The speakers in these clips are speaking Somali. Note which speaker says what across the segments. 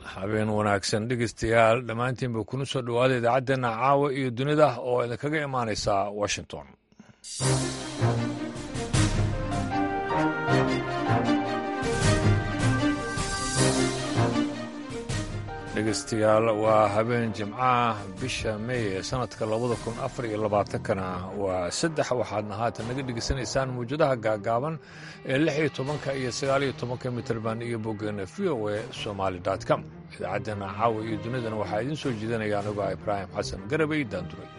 Speaker 1: habeen wanaagsan dhegeystayaal dhammaantiinba kuna soo dhowaada idaacaddeena caawa iyo dunida oo idinkaga imaanaysa washington. dhegeystayaal waa habeen jimcaha bisha May ee sanadka 2024-kana waa 3 waxaadna haatan naga dhegeysanaysaan mawjadaha gaagaaban ee 16 iyo 19 mitirban iyo boggeena voasomali.com. idaacaddeena caawa iyo dunidana waxaa idiin soo jeedinaya anigoo Ibraahim Xasan Garabay Daanduray.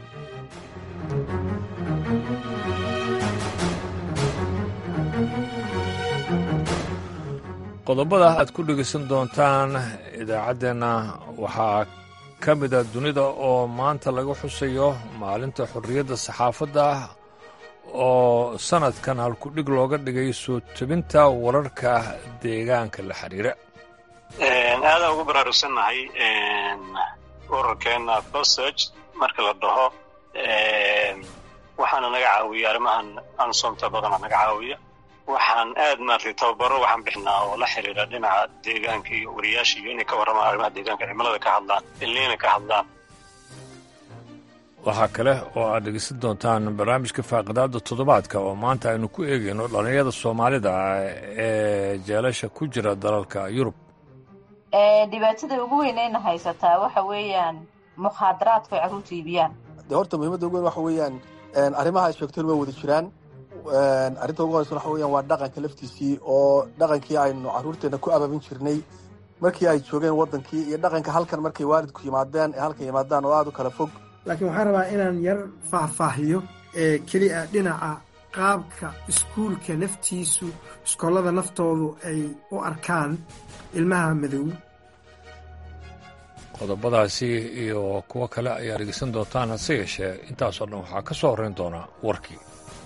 Speaker 1: qodobada aad ku dhegeysan doontaan idaacaddeenna waxaa ka mida dunida oo maanta laga xusayo maalinta xorriyadda saxaafadda oo sanadkan halkudhig looga dhigay soo tebinta wararka deegaanka la xiriira.
Speaker 2: aadaan ugu baraarugsannahay ururkeenna bosage marka la dhaho waxaana naga caawiya arrimahan ansomta badana naga caawiya. waxaan aad maartay tababaro waxaan bixinaa oo la xiriira dhinaca deegaanka iyo wariyaasha iyo inay ka warramaan arrimaha deegaanka cimilada ka hadlaan ilniina ka hadlaan.
Speaker 1: waxaa kale oo aad dhegeysan doontaan barnaamijka faaqidaada toddobaadka oo maanta aynu ku eegayno dhallinyarada soomaalida ee jeelasha ku jira dalalka Yurub.
Speaker 3: dhibaatada ugu weynayna haysataa waxa weeyaan mukhaadaraadka ay carruurta iibiyaan.
Speaker 4: horta muhiimadda ugu weyn waxa weeyaan arrimaha ay sheegteen waa wada jiraan. arrinta ugu horeysa waxa weeyaan waa dhaqanka laftiisii oo dhaqankii aynu carruurteenna ku abaabin jirnay markii ay joogeen waddankii iyo dhaqanka halkan markay waalidku yimaadeen ee halkan yimaadaan oo aada u kala fog.
Speaker 5: laakiin waxaan rabaa inaan yar faahfaahiyo keliya dhinaca qaabka iskuulka naftiisu iskoolada naftoodu ay u arkaan ilmaha madow.
Speaker 1: qodobadaasi iyo kuwo kale ayaa dhegeysan doontaan, hase yeeshee intaasoo dhan waxaa ka soo horrayn doona warkii.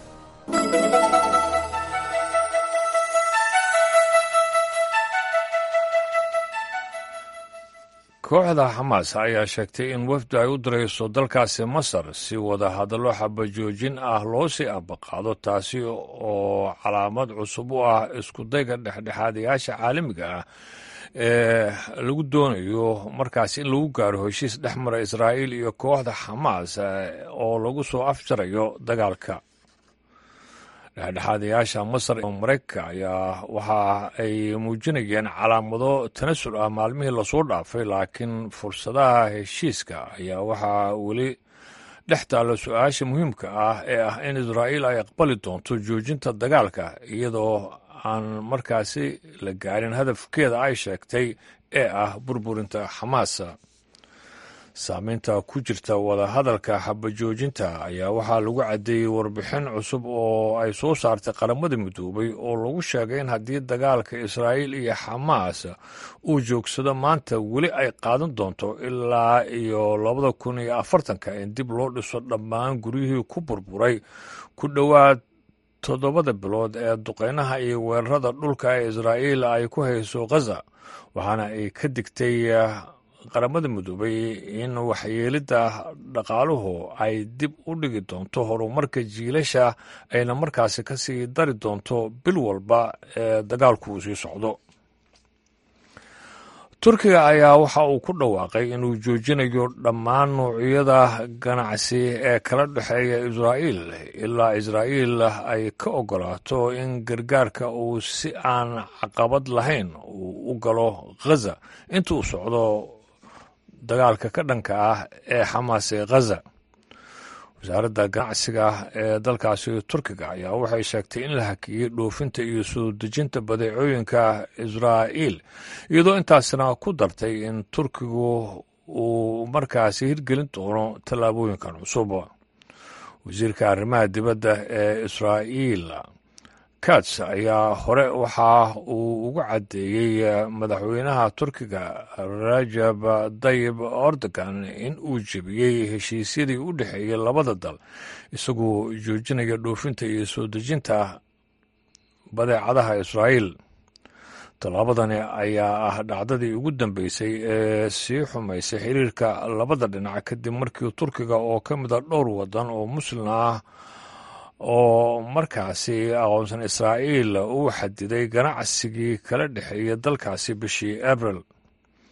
Speaker 1: kooxda xamaas ayaa sheegtay in wafdu ay u dirayso dalkaasi masar si wada hadallo xabajoojin ah loo sii ambaqaado, taasi oo calaamad cusub u ah iskudayga dhexdhexaadayaasha caalamiga ah ee lagu doonayo markaas in lagu gaaro heshiis dhex mara Israa'iil iyo kooxda xamaas oo lagu soo afjarayo dagaalka. dhexdhexaadayaasha masar iyo maraykanka ayaa waxa ay muujinayeen calaamado tanasul ah maalmihii lasoo dhaafay, laakiin fursadaha heshiiska ayaa waxaa weli dhex taalla su-aasha muhiimka ah ee ah in Israa'iil ay aqbali doonto joojinta dagaalka iyadoo aan markaasi la gaarin hadafkeeda ay sheegtay ee ah burburinta xamaas. saamaynta ku jirta wadahadalka xabajoojinta ayaa waxaa lagu caddeeyey warbixin cusub oo ay soo saartay qaramada midoobay oo lagu sheegay in haddii dagaalka Israa'iil iyo xamaas uu joogsado maanta weli ay qaadan doonto ilaa iyo 2040 in dib loo dhiso dhammaan guryihii ku burburay ku dhowaad 7 bilood ee duqeynaha iyo weerarada dhulka ee Israa'iil ay ku hayso Gaza. waxaana ay ka digtay qaramada midoobay in waxyeelidda dhaqaaluhu ay dib u dhigi doonto horumarka jiilasha ayna markaasi ka sii dari doonto bil walba ee dagaalku uu sii socdo. turkiga ayaa waxa uu ku dhawaaqay inuu joojinayo dhammaan noocyada ganacsi ee kala dhexeeya Israa'iil ilaa Israa'iil ay ka ogolaato in gargaarka uu si aan caqabad lahayn uu u galo Gaza inta uu socdo dagaalka ka dhanka ah ee xamaas ee Gaza. wasaaradda ganacsiga ee dalkaasi turkiga ayaa waxay sheegtay in la hakiyey dhoofinta iyo soo dejinta badeecooyinka Israa'iil, iyadoo intaasna ku dartay in turkigu uu markaasi hirgelin doono tallaabooyinkan cusub. wasiirka arrimaha dibadda ee Israa'iil Katz ayaa hore waxa uu ugu caddeeyey madaxweynaha turkiga Rajab Tayyip Erdogan in uu jebiyey heshiisyadii u dhexeeyey labada dal, isagoo joojinaya dhoofinta iyo soo dejinta badeecadaha Israa'iil. tallaabadani ayaa ah dhacdadii ugu dambeysay ee sii xumaysay xiriirka labada dhinac kadib markii turkiga oo ka mid a dhowr waddan oo muslim ah oo markaasi aqoonsan Israa'iil uu xadiday ganacsigii kala dhexeeya dalkaasi bishii Abril.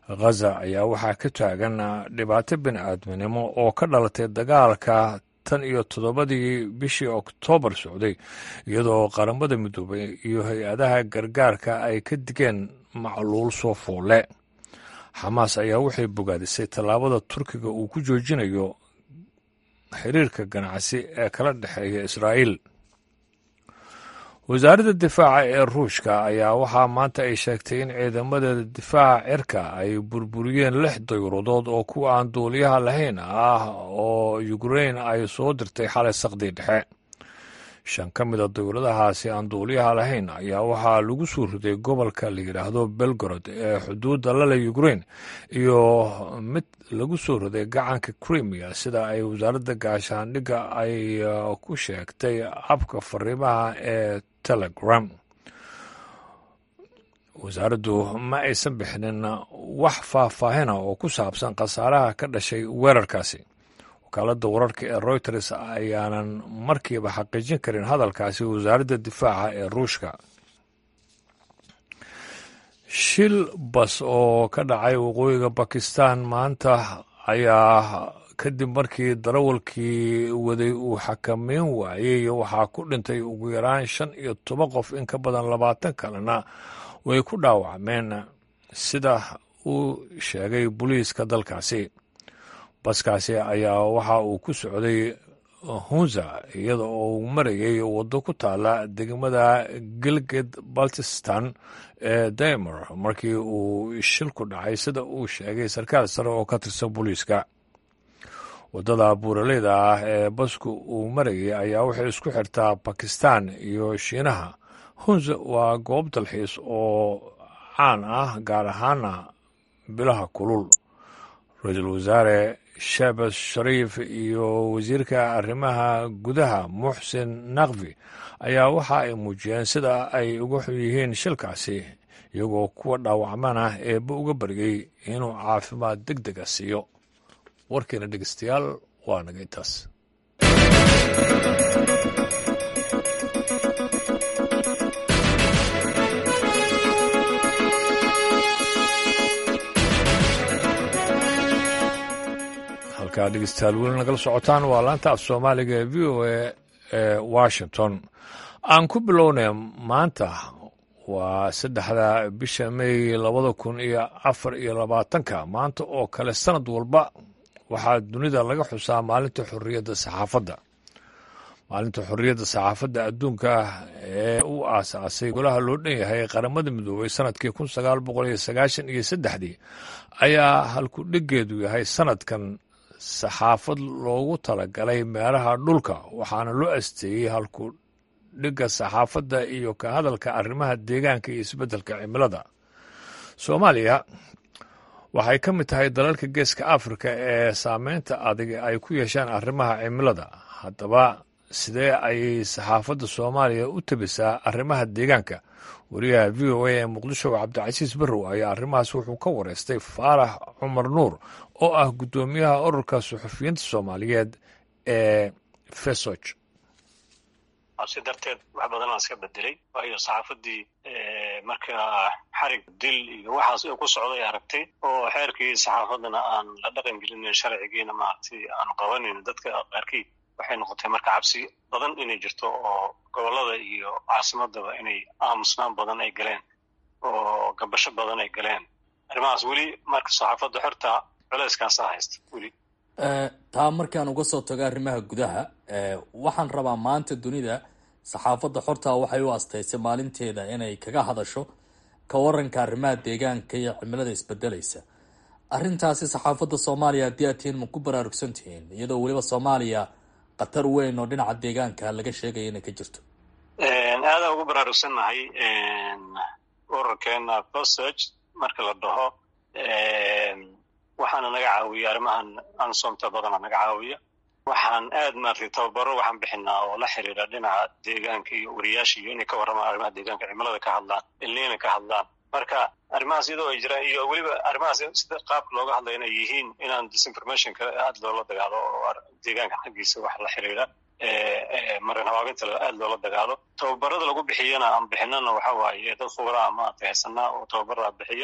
Speaker 1: ghaza ayaa waxaa ka taagan dhibaato bini'aadminimo oo ka dhalatay dagaalka tan iyo 7 bishii Oktoobar socday, iyadoo qaramada midoobay iyo hay-adaha gargaarka ay ka digeen macluul soo foole. xamaas ayaa waxay bogaadisay tallaabada Turkiga uu ku joojinayo xiriirka ganacsi ee kala dhexeeya Israa'iil. wasaaradda difaaca ee Ruushka ayaa waxaa maanta ay sheegtay in ciidamada difaaca cirka ay burburiyeen 6 dayuuradood oo kuwa aan duuliyaha lahayn ah oo Ukraine ay soo dirtay xalay saqdii dhexe. 5 ka mid a dayuuradahaasi aan duuliyaha lahayn ayaa waxaa lagu soo riday gobolka la yidhaahdo Belgorod ee xuduudda la leh Ukraine, iyo mid lagu soo riday gacanka Crimea, sida ay wasaaradda gaashaandhigga ay ku sheegtay habka fariimaha ee Telegram. wasaaraddu ma aysan bixinin wax faahfaahina oo ku saabsan khasaaraha ka dhashay weerarkaasi. wakaaladda wararka ee Reuters ayaanan markiiba xaqiijin karin hadalkaasi wasaaradda difaaca ee Ruushka. shil bas oo ka dhacay waqooyiga Bakistan maanta ayaa kadib markii darawalkii waday uu xakameyn waayey waxaa ku dhintay ugu yaraan 15 qof, in ka badan 20 kalena way ku dhaawacmeen, sida uu sheegay booliiska dalkaasi. baskaasi ayaa waxa uu ku socday Hunza iyada oo uu marayay waddo ku taala degmada Gilgit Baltistan ee Damer markii uu shilku dhacay, sida uu sheegay sarkaal sare oo ka tirsan booliiska. waddada buuraleyda ah ee basku uu marayay ayaa waxay isku xirtaa Bakistan iyo Shiinaha. Hunza waa goob dalxiis oo caan ah, gaar ahaana bilaha kulul. ra-iisul wasaare Shehbaz Sharif iyo wasiirka arrimaha gudaha Muxsin Naqvi ayaa waxa ay muujiyeen sida ay uga xun yihiin shilkaasi, iyagoo kuwa dhaawacmana eebba uga baryay inuu caafimaad degdega siiyo. warkeena dhegeystayaal waa naga intaas. halkaa dhegeystayaal weli nagala socotaan waa laanta af Soomaaliga ee VOA ee Washington. aan ku bilownay maanta waa 3 bisha May 2024. maanta oo kale sanad walba waxaa dunida laga xusaa maalinta xorriyadda saxaafadda. maalinta xorriyadda saxaafadda adduunka ee uu aasaasay golaha loo dhan yahay qaramada midoobay sanadkii 1993 ayaa halku dhiggeedu yahay sanadkan saxaafad loogu talagalay meelaha dhulka, waxaana loo asteeyey halku dhigga saxaafadda iyo ka hadalka arrimaha deegaanka iyo isbeddelka cimilada. Soomaaliya waxay ka mid tahay dalalka geeska Afrika ee saameynta adag ay ku yeeshaan arrimaha cimilada. haddaba sidee ayay saxaafadda Soomaaliya u tabisaa arrimaha deegaanka? wariyaha VOA ee Muqdisho Cabdicasiis Barrow ayaa arrimahaas wuxuu ka wareystay Faarax Cumar Nuur oo ah guddoomiyaha ururka suxufiyiinta Soomaaliyeed ee FESOJ.
Speaker 2: si darteed wax badan aan iska bedelay, waayo saxaafaddii marka xarig dil iyo waxaas uu ku socday aragtay, oo xeerkii saxaafaddana aan la dhaqan gelinin, sharcigiina maaragtay aan qabanin. dadka qaarkii waxay noqotay marka cabsi badan inay jirto oo gobollada iyo caasimadaba inay aamusnaan badan ay galeen oo gabasho badan ay galeen. arrimahaas weli marka saxaafadda xorta culayskaasa haysta weli.
Speaker 6: taa markaan uga soo tago arrimaha gudaha, waxaan rabaa maanta dunida saxaafadda xorta waxay u astaysay maalinteeda inay kaga hadasho ka waranka arrimaha deegaanka iyo cimilada isbedelaysa. arrintaasi saxaafadda Soomaaliya haddii aad tihiin ma ku baraarugsan tihiin, iyadoo weliba Soomaaliya khatar weyn oo dhinaca deegaanka laga sheegaya inay ka jirto?
Speaker 2: aadaan ugu baraarugsannahay ururkeena FESOJ marka la dhaho. waxaana naga caawiya arrimahan ansomta badana naga caawiya. waxaan aad maartay tababaro waxaan bixinaa oo la xiriira dhinaca deegaanka iyo wariyaasha iyo inay ka warramaan arrimaha deegaanka, cimilada ka hadlaan, ilniina ka hadlaan. marka arrimahaas iyadoo ay jiraan iyo weliba arrimahaas sida qaabka looga hadlaya inay yihiin inaan disinformationka aad loola dagaalo oo deegaanka xaggiisa wax la xiriira marin habaabinta aad loola dagaalo. tababarada lagu bixiyana aan bixinana waxa waaye dad khubara maartay haysanaa oo tababarada bixiya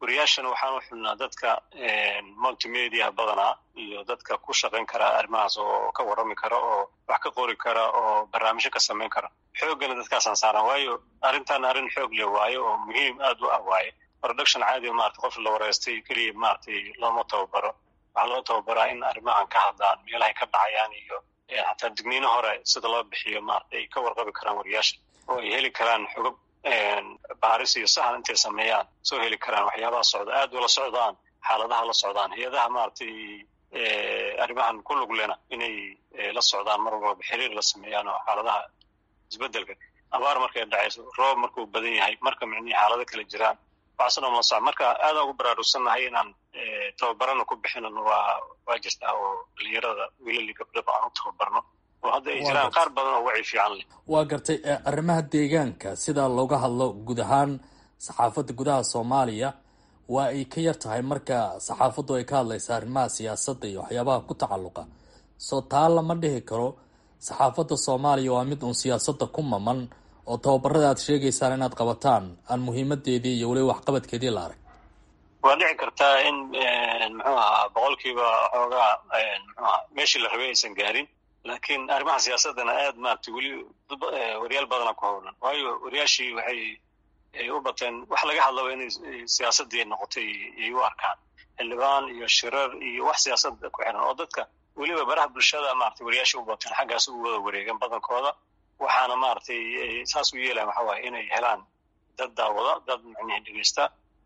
Speaker 2: wariyaashana waxaan u xulnaa dadka multimedia badanaa iyo dadka ku shaqayn kara arrimahaas oo ka warrami kara oo wax ka qori kara oo barnaamijyo ka samayn kara xooggana dadkaasaan saaran waayo arrintan arrin xoog leh waayo oo muhiim aad u ah waaye production caadi maarata qof la wareystay keliya maaragtay looma tababaro waxaa loo tababaraa in arrimahan ka hadlaan meelahay ka dhacayaan iyo xataa digniino hore sida loo bixiyo maarata ay ka warqabi karaan wariyaasha oo ay heli karaan xogab baaris iyo sahan intay sameeyaan soo heli karaan waxyaabaha socda aad ula socdaan xaaladaha la socdaan hay-adaha maaragtay arrimahan ku lug lena inay la socdaan mar walba xiriir la sameeyaan oo xaaladaha isbedelka abaar markay dhacayso roob markuu badan yahay marka micnihii xaalado kala jiraan waxaasna la socda marka aadaan ugu baraarugsannahay inaan tababarana ku bixinan waa jirtaa oo dhalinyarada wiilali gabdhaba aan u tababarno oo hadda ay jiraan qaar badan oo wacyi fiican leh.
Speaker 6: waa gartay arrimaha deegaanka sida looga hadlo guud ahaan saxaafadda gudaha Soomaaliya waa ay ka yar tahay marka saxaafaddu ay ka hadlaysa arrimaha siyaasadda iyo waxyaabaha ku tacalluqa soo taa lama dhihi karo saxaafadda Soomaaliya waa mid uun siyaasadda ku maman oo tababarada aad sheegaysaan inaad qabataan aan muhiimadeedii iyo weli waxqabadkeedii la arag.
Speaker 2: waa dhici kartaa in muxuu ahaa boqolkiiba xoogaa meeshii la rabay aysan gaarin laakiin arrimaha siyaasaddana aad maaragtay weli wariyaal badana ku howlan waayo wariyaashii waxay u bateen wax laga hadlaba inay siyaasaddii noqotay ay u arkaan xildhibaan iyo shirar iyo wax siyaasadda ku xiran oo dadka weliba baraha bulshada maaragtay wariyaashii u bateen xaggaas u wada wareegan badankooda waxaana maaragtay saas u yeelayan waxa waaye inay helaan dad daawada dad macnihi dhegeysta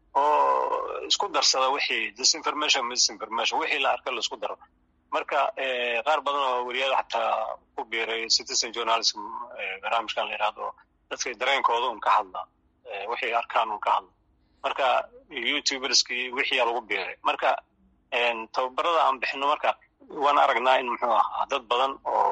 Speaker 2: oo isku darsada wixii disinformation misinformation wixii la arka la isku daro marka qaar badan oo wariyaada xataa ku biiray citizen journalism barnaamijkan la yidhaahdo dadkay dareenkooda un ka hadla wixii arkaan un ka hadla marka youtuberskii wixii aa lagu biiray marka tababarada aan bixino marka waan aragnaa in muxuu ahaa dad badan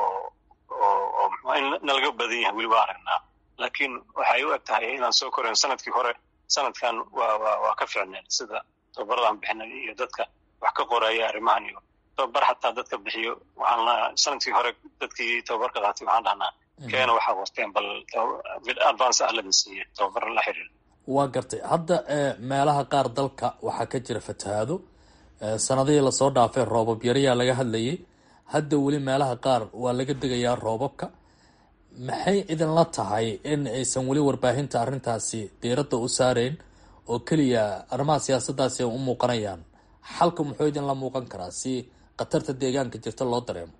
Speaker 2: oo in nalaga badan yahay weli waa aragnaa laakiin waxay u eg tahay inaan soo korayn sanadkii hore sanadkan waa ka ficneen sida tababarada aan bixinay iyo dadka wax ka qoraya arrimahan iyo tababar xataa dadka bixiyo waxaan sanadkii hore dadkii tababarka qaatay waxaan dhahnaa keena waxaa qorteen bal advance ah laga siiyey tababar la xiriir.
Speaker 6: waa gartay hadda meelaha qaar dalka waxaa ka jira fatahaado sanadihii lasoo dhaafay roobab yarayaa laga hadlayay hadda weli meelaha qaar waa laga degayaa roobabka maxay idinla tahay in aysan weli warbaahinta arrintaasi diiradda u saarayn oo keliya arrimaha siyaasaddaasi ay u muuqanayaan xalka muxuu idinla muuqan karaa si khatarta deegaanka jirta loo dareemo?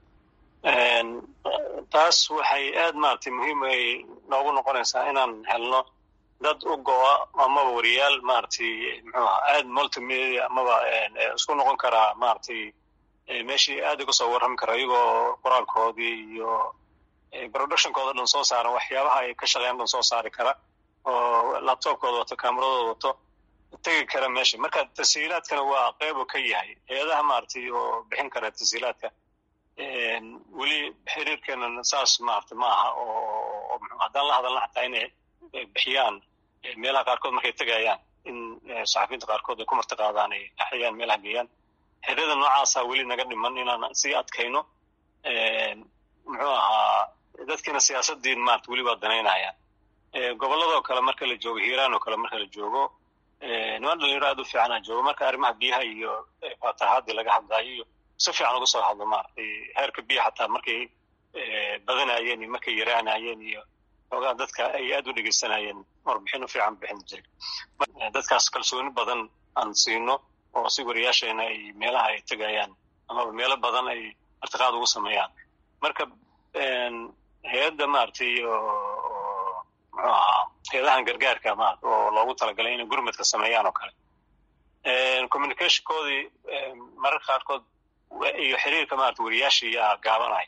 Speaker 2: taas waxay aad maaragtay muhiim ay noogu noqonaysaa inaan helno dad u go-a amaba wariyaal maaragtay muxuu aha aad multimedia amaba isku noqon karaa maaragtay meeshii aad uga soo warrami kara iyagoo qoraalkoodii iyo productionkooda dhan soo saaran waxyaabaha ay ka shaqeeyaan dhan soo saari kara oo laptopkooda wato kaameradooda wato tegi kara meesha marka tashiilaadkana waa qeybu ka yahay hay-adaha maaragtay oo bixin kara tashiilaadka weli xiriirkeena saas maaragtay ma aha oo haddaan la hadalna xataa inay bixiyaan meelaha qaarkood markay tegayaan in saxafiyiinta qaarkood ay ku martiqaadaan ay axiyaan meelaha geeyaan xiriirada noocaasa weli naga dhiman inaan sii adkayno muxuu ahaa dadkiina siyaasadiin maarata weli waa danaynayaan gobolladoo kale marka la joogo hiiraan oo kale marka la joogo niman dhalinyaro aad u fiicana joogo marka arrimaha biyaha iyo fatahaadii laga hadlaayo iyo si fiican uga soo hadlo maaragtay heerka biyaha xataa markay badanayeen iyo markay yaraanayeen iyo xoogaa dadka ay aad u dhegeysanayeen warbixin u fiican bixin jiray dadkaas kalsooni badan aan siino oo si wariyaasheena ay meelaha ay tegayaan amaba meelo badan ay martiqaad ugu sameeyaan marka hay-adda maaragtay oo muxuu ahaa hay-adahan gargaarka maarata oo loogu talagalay inay gurmadka sameeyaan oo kale communicationkoodii mararka qaarkood iyo xiriirka maarata wariyaashii yaa gaabanaya.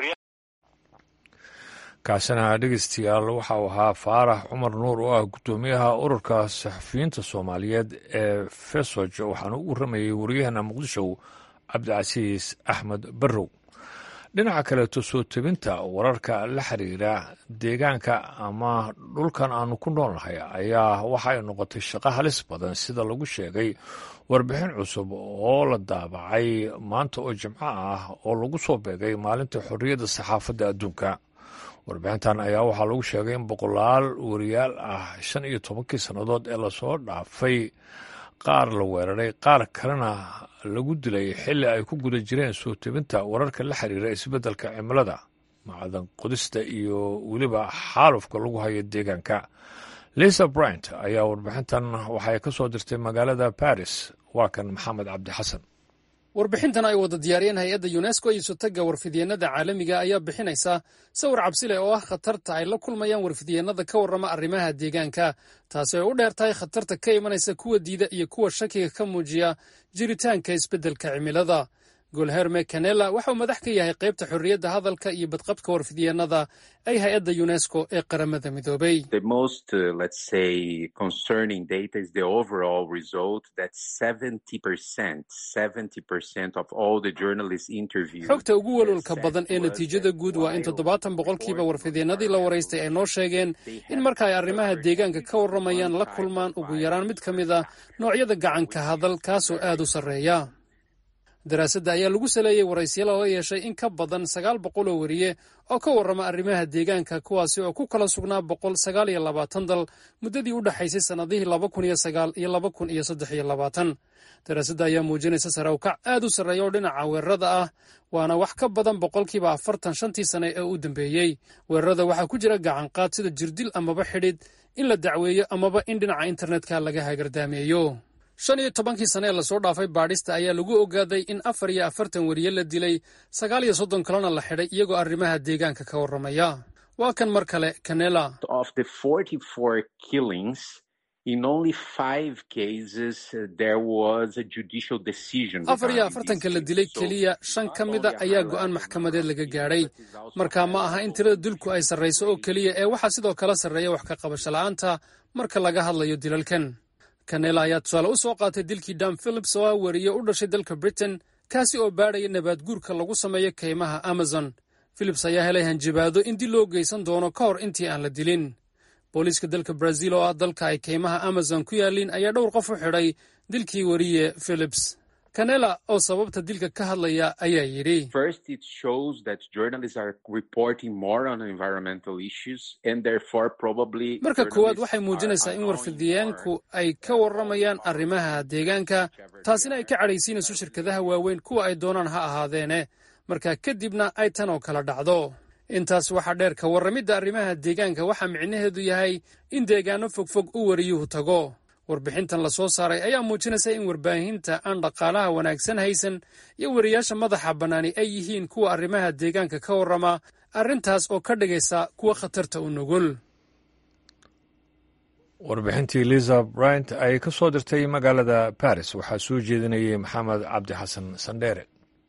Speaker 1: kaasina dhegeystayaal waxa uu ahaa faarax cumar nuur oo ah guddoomiyaha ururka saxafiyiinta soomaaliyeed ee fesoj waxaana u warramayay wariyahana muqdisho cabdicasiis axmed barrow. dhinaca kaleeto soo tebinta wararka la xiriira deegaanka ama dhulkan aanu ku noolnahay ayaa waxa ay noqotay shaqo halis badan sida lagu sheegay warbixin cusub oo la daabacay maanta oo jimco ah oo lagu soo beegay maalinta xorriyadda saxaafadda adduunka. warbixintan ayaa waxaa lagu sheegay in boqolaal wariyaal ah 15 sannadood ee lasoo dhaafay qaar la weeraray qaar kalena lagu dilay xilli ay ku guda jireen soo tebinta wararka la xiriira isbeddelka cimilada macdan qodista iyo weliba xaalufka lagu hayo deegaanka. lisa bryant ayaa warbixintan waxay ka soo dirtay magaalada baris. waa kan maxamed cabdi xasan.
Speaker 7: warbixintan ay wada diyaariyeen hay-adda yunesko iyo sutaga warfidyeenada caalamiga ayaa bixinaysa sawir cabsi leh oo ah khatarta ay la kulmayaan warfidyeenada ka warrama arrimaha deegaanka, taasi ay u dheer tahay khatarta ka imanaysa kuwa diida iyo kuwa shakiga ka muujiya jiritaanka isbeddelka cimilada. golherme canela waxa uu madax ka yahay qaybta xorriyadda hadalka iyo badqabka warfidyeenada ay hay-adda yunesko ee qaramada midoobay. xogta ugu walwalka badan ee natiijada guud waa in 70% warfidyeenadii la waraystay ay noo sheegeen in marka ay arrimaha deegaanka ka warramayaan la kulmaan ugu yaraan mid ka mid a noocyada gacanka hadal kaasoo aad u sarreeya. daraasadda ayaa lagu saleeyey waraysyala oo yeeshay in ka badan 900 oo wariye oo ka warrama arrimaha deegaanka, kuwaasi oo ku kala sugnaa 129 dal muddadii u dhaxaysay sannadihii 2009 iyo 2023. daraasadda ayaa muujinaysa sare u kac aad u sarreeya oo dhinaca weerarada ah, waana wax ka badan 40% shantii sane ee u dambeeyey. weerarada waxaa ku jira gacanqaad sida jirdil amaba xidhid, in la dacweeyo amaba in dhinaca internetka laga hagardaameeyo. 15 sane ee lasoo dhaafay baadhista ayaa lagu ogaaday in 44 wariye la dilay, 39 kalena la xidhay iyagoo arrimaha deegaanka ka warramaya. waa kan mar kale canela. afar iyo afartanka la dilay keliya 5 ka mida ayaa go'aan maxkamadeed laga gaadhay. markaa ma aha in tirada dilku ay sarrayso oo keliya ee waxaa sidoo kale sarreeya wax ka qabasho la'aanta marka laga hadlayo dilalkan. canela ayaa tusaale u soo qaatay dilkii Dan Phillips oo ah wariye u dhashay dalka Britain, kaasi oo baadhaya nabaad guurka lagu sameeyo kaymaha Amazon. Phillips ayaa helay hanjabaado in dil loo geysan doono ka hor intii aan la dilin. booliiska dalka Brazil oo ah dalka ay kaymaha Amazon ku yaalliin ayaa dhowr qof u xidhay dilkii wariye Phillips. canela oo sababta dilka ka hadlaya ayaa yidhi: marka koowaad waxay muujinaysaa in warfidyaanku ay ka warramayaan arrimaha deegaanka, taasina ay ka cadhaysiinayso shirkadaha waaweyn kuwa ay doonaan ha ahaadeene, markaa kadibna ay tan oo kala dhacdo. intaas waxaa dheer ka warramidda arrimaha deegaanka waxaa micnaheedu yahay in deegaano fogfog u wariyuhu tago. warbixintan la soo saaray ayaa muujinaysa in warbaahinta aan dhaqaalaha wanaagsan haysan iyo wariyaasha madaxa bannaani ay yihiin kuwa arrimaha deegaanka ka warrama, arrintaas oo ka dhigaysa kuwa khatarta u nugul.
Speaker 1: warbixintii lisa bryant ay ka soo dirtay magaalada baris waxaa soo jeedinayay maxamed cabdi xasan sandheere.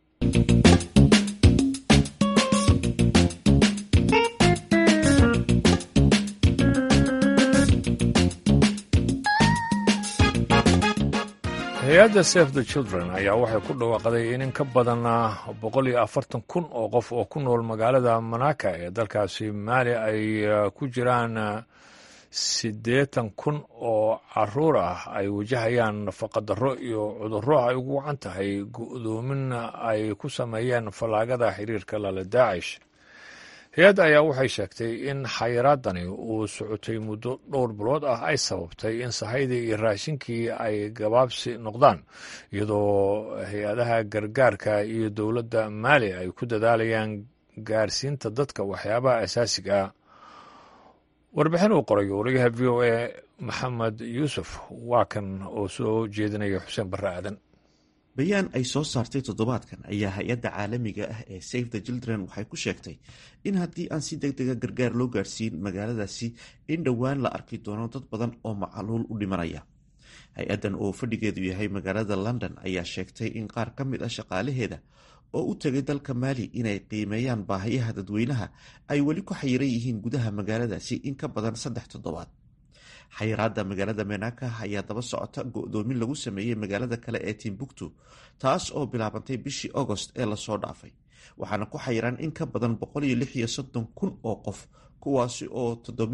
Speaker 1: hay-adda Save the Children ayaa waxay ku dhawaaqday in ka badan 140,000 oo qof oo ku nool magaalada Manaka ee dalkaasi Maali ay ku jiraan 80,000 oo caruur ah ay wajahayaan nafaqadarro iyo cudurro ay ugu wacan tahay go'doomin ay ku sameeyeen fallaagada xiriirka lala Daacish. hay-adda ayaa waxay sheegtay in xayiraadani uu socotay muddo dhowr bilood ah ay sababtay in sahaydii iyo raashinkii ay gabaabsi noqdaan, iyadoo hay-adaha gargaarka iyo dowladda Maali ay ku dadaalayaan gaarsiinta dadka waxyaabaha asaasiga ah. warbixin uu qorayo wariyaha v o a maxamed yuusuf waa kan oo soo jeedinaya xuseen barre aadan.
Speaker 8: bayaan ay soo saartay toddobaadkan ayaa hay-adda caalamiga ah ee Save the Children waxay ku sheegtay in haddii aan si degdega gargaar loo gaarsiin magaaladaasi in dhowaan la arki doono dad badan oo macaluul u dhimanaya. hay-addan oo fadhigeedu yahay magaalada London ayaa sheegtay in qaar ka mid ah shaqaalaheeda oo u tegay dalka Maali inay qiimeeyaan baahiyaha dadweynaha ay weli ku xayiran yihiin gudaha magaaladaasi in ka badan 3 toddobaad. xayiraadda magaalada Manaka ayaa daba socota go'doomin lagu sameeyey magaalada kale ee Timbuktu, taas oo bilaabantay bishii August ee lasoo dhaafay, waxaana ku xayiran in ka badan 136,000 oo qof, kuwaasi oo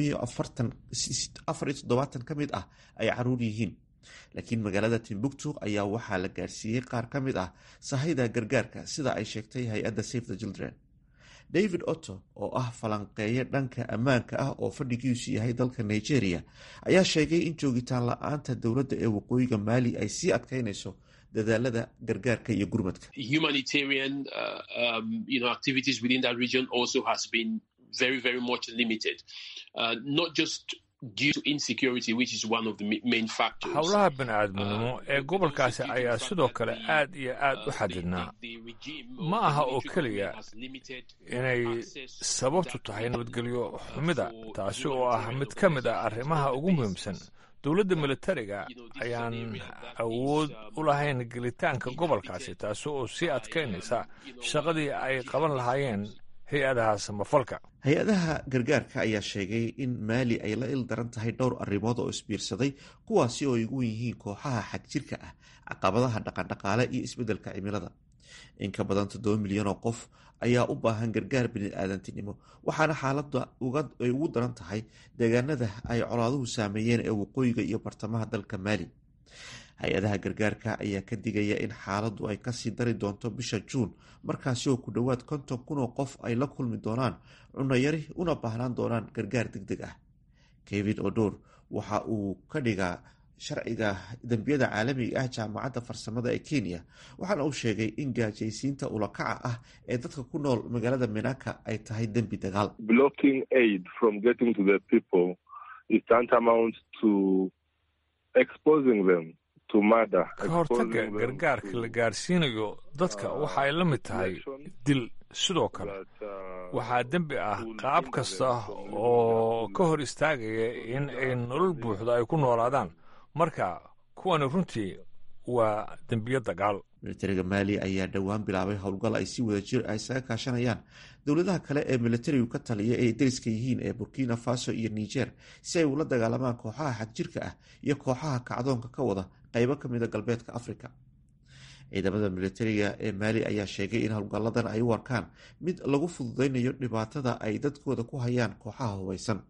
Speaker 8: 74 ka mid ah ay caruur yihiin. laakiin magaalada Timbuktu ayaa waxaa la gaarsiiyey qaar ka mid ah sahayda gargaarka sida ay sheegtay hay-adda Save the Children. david otto oo ah falanqeeye dhanka ammaanka ah oo fadhigiisu yahay dalka nigeria ayaa sheegay in joogitaan la-aanta dowladda ee waqooyiga maali ay sii adkeynayso dadaalada gargaarka iyo gurmadka.
Speaker 9: Humanitarian activities within that region also has been very, very much limited, not just due to insecurity, which is one of the main factors.
Speaker 1: Howlaha bini'aadminimo ee gobolkaasi ayaa sidoo kale aad iyo aad u xadidnaa. Ma aha oo keliya inay sababtu tahay nabadgelyo xumida, taasi oo ah mid ka mid ah arrimaha ugu muhiimsan. dowladda militariga ayaan awood u lahayn gelitaanka gobolkaasi, taasi oo sii adkaynaysa shaqadii ay qaban lahaayeen hay-adaha samafalka.
Speaker 8: hay-adaha gargaarka ayaa sheegay in maali ay la il daran tahay dhowr arrimood oo isbiirsaday, kuwaasi oo ay ugu yihiin kooxaha xagjirka ah, caqabadaha dhaqandhaqaale iyo isbeddelka cimilada. in ka badan 7 milyan oo qof ayaa u baahan gargaar bini'aadantinimo, waxaana xaaladda ay ugu daran tahay deegaanada ay colaaduhu saameeyeen ee waqooyiga iyo bartamaha dalka maali. hay-adaha gargaarka ayaa ka digaya in xaaladdu ay kasii dari doonto bisha juun, markaasi oo ku dhowaad 50,000 oo qof ay la kulmi doonaan cunno yari una baahnaan doonaan gargaar degdeg ah. kevin odor waxa uu ka dhigaa sharciga dembiyada caalamiga ah jaamacadda farsamada ee kenya, waxaana uu sheegay in gaajaysiinta ulakaca ah ee dadka ku nool magaalada menaka ay tahay dembi dagaal.
Speaker 10: Blocking aid from getting to the people is tantamount to exposing them to murder.
Speaker 1: ka hortagga gargaarka la gaarsiinayo dadka waxa ay la mid tahay dil. sidoo kale waxaa dembi ah qaab kasta oo ka hor istaagaya in ay nolol buuxda ay ku noolaadaan. marka kuwani runtii waa dembiyo dagaal.
Speaker 8: militariga maali ayaa dhowaan bilaabay howlgal ay si wada jir ay isaga kaashanayaan dowladaha kale ee militarigu ka taliya ee dariska yihiin ee burkina faso iyo niger si ay ula dagaalamaan kooxaha xagjirka ah iyo kooxaha kacdoonka ka wada qaybo ka mida galbeedka afrika. ciidamada militariga ee maali ayaa sheegay in howlgalladan ay u arkaan mid lagu fududeynayo dhibaatada ay dadkooda ku hayaan kooxaha hubeysan.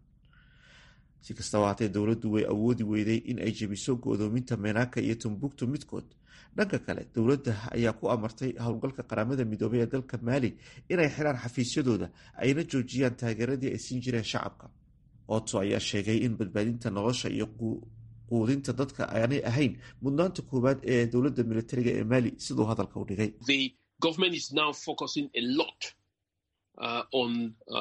Speaker 8: si kastaba haatee dowladdu way awoodi weyday in ay jebiso go'doominta menaka iyo tumbuktu midkood. dhanka kale dowladda ayaa ku amartay howlgalka qaramada midoobay ee dalka maali inay xiraan xafiisyadooda ayna joojiyaan taageeradii ay siin jireen shacabka. otto ayaa sheegay in badbaadinta nolosha iyo quudinta dadka aanay ahayn mudnaanta koowaad ee dowladda militariga ee maali, siduu hadalka u dhigay.
Speaker 9: The government is now focusing a lot on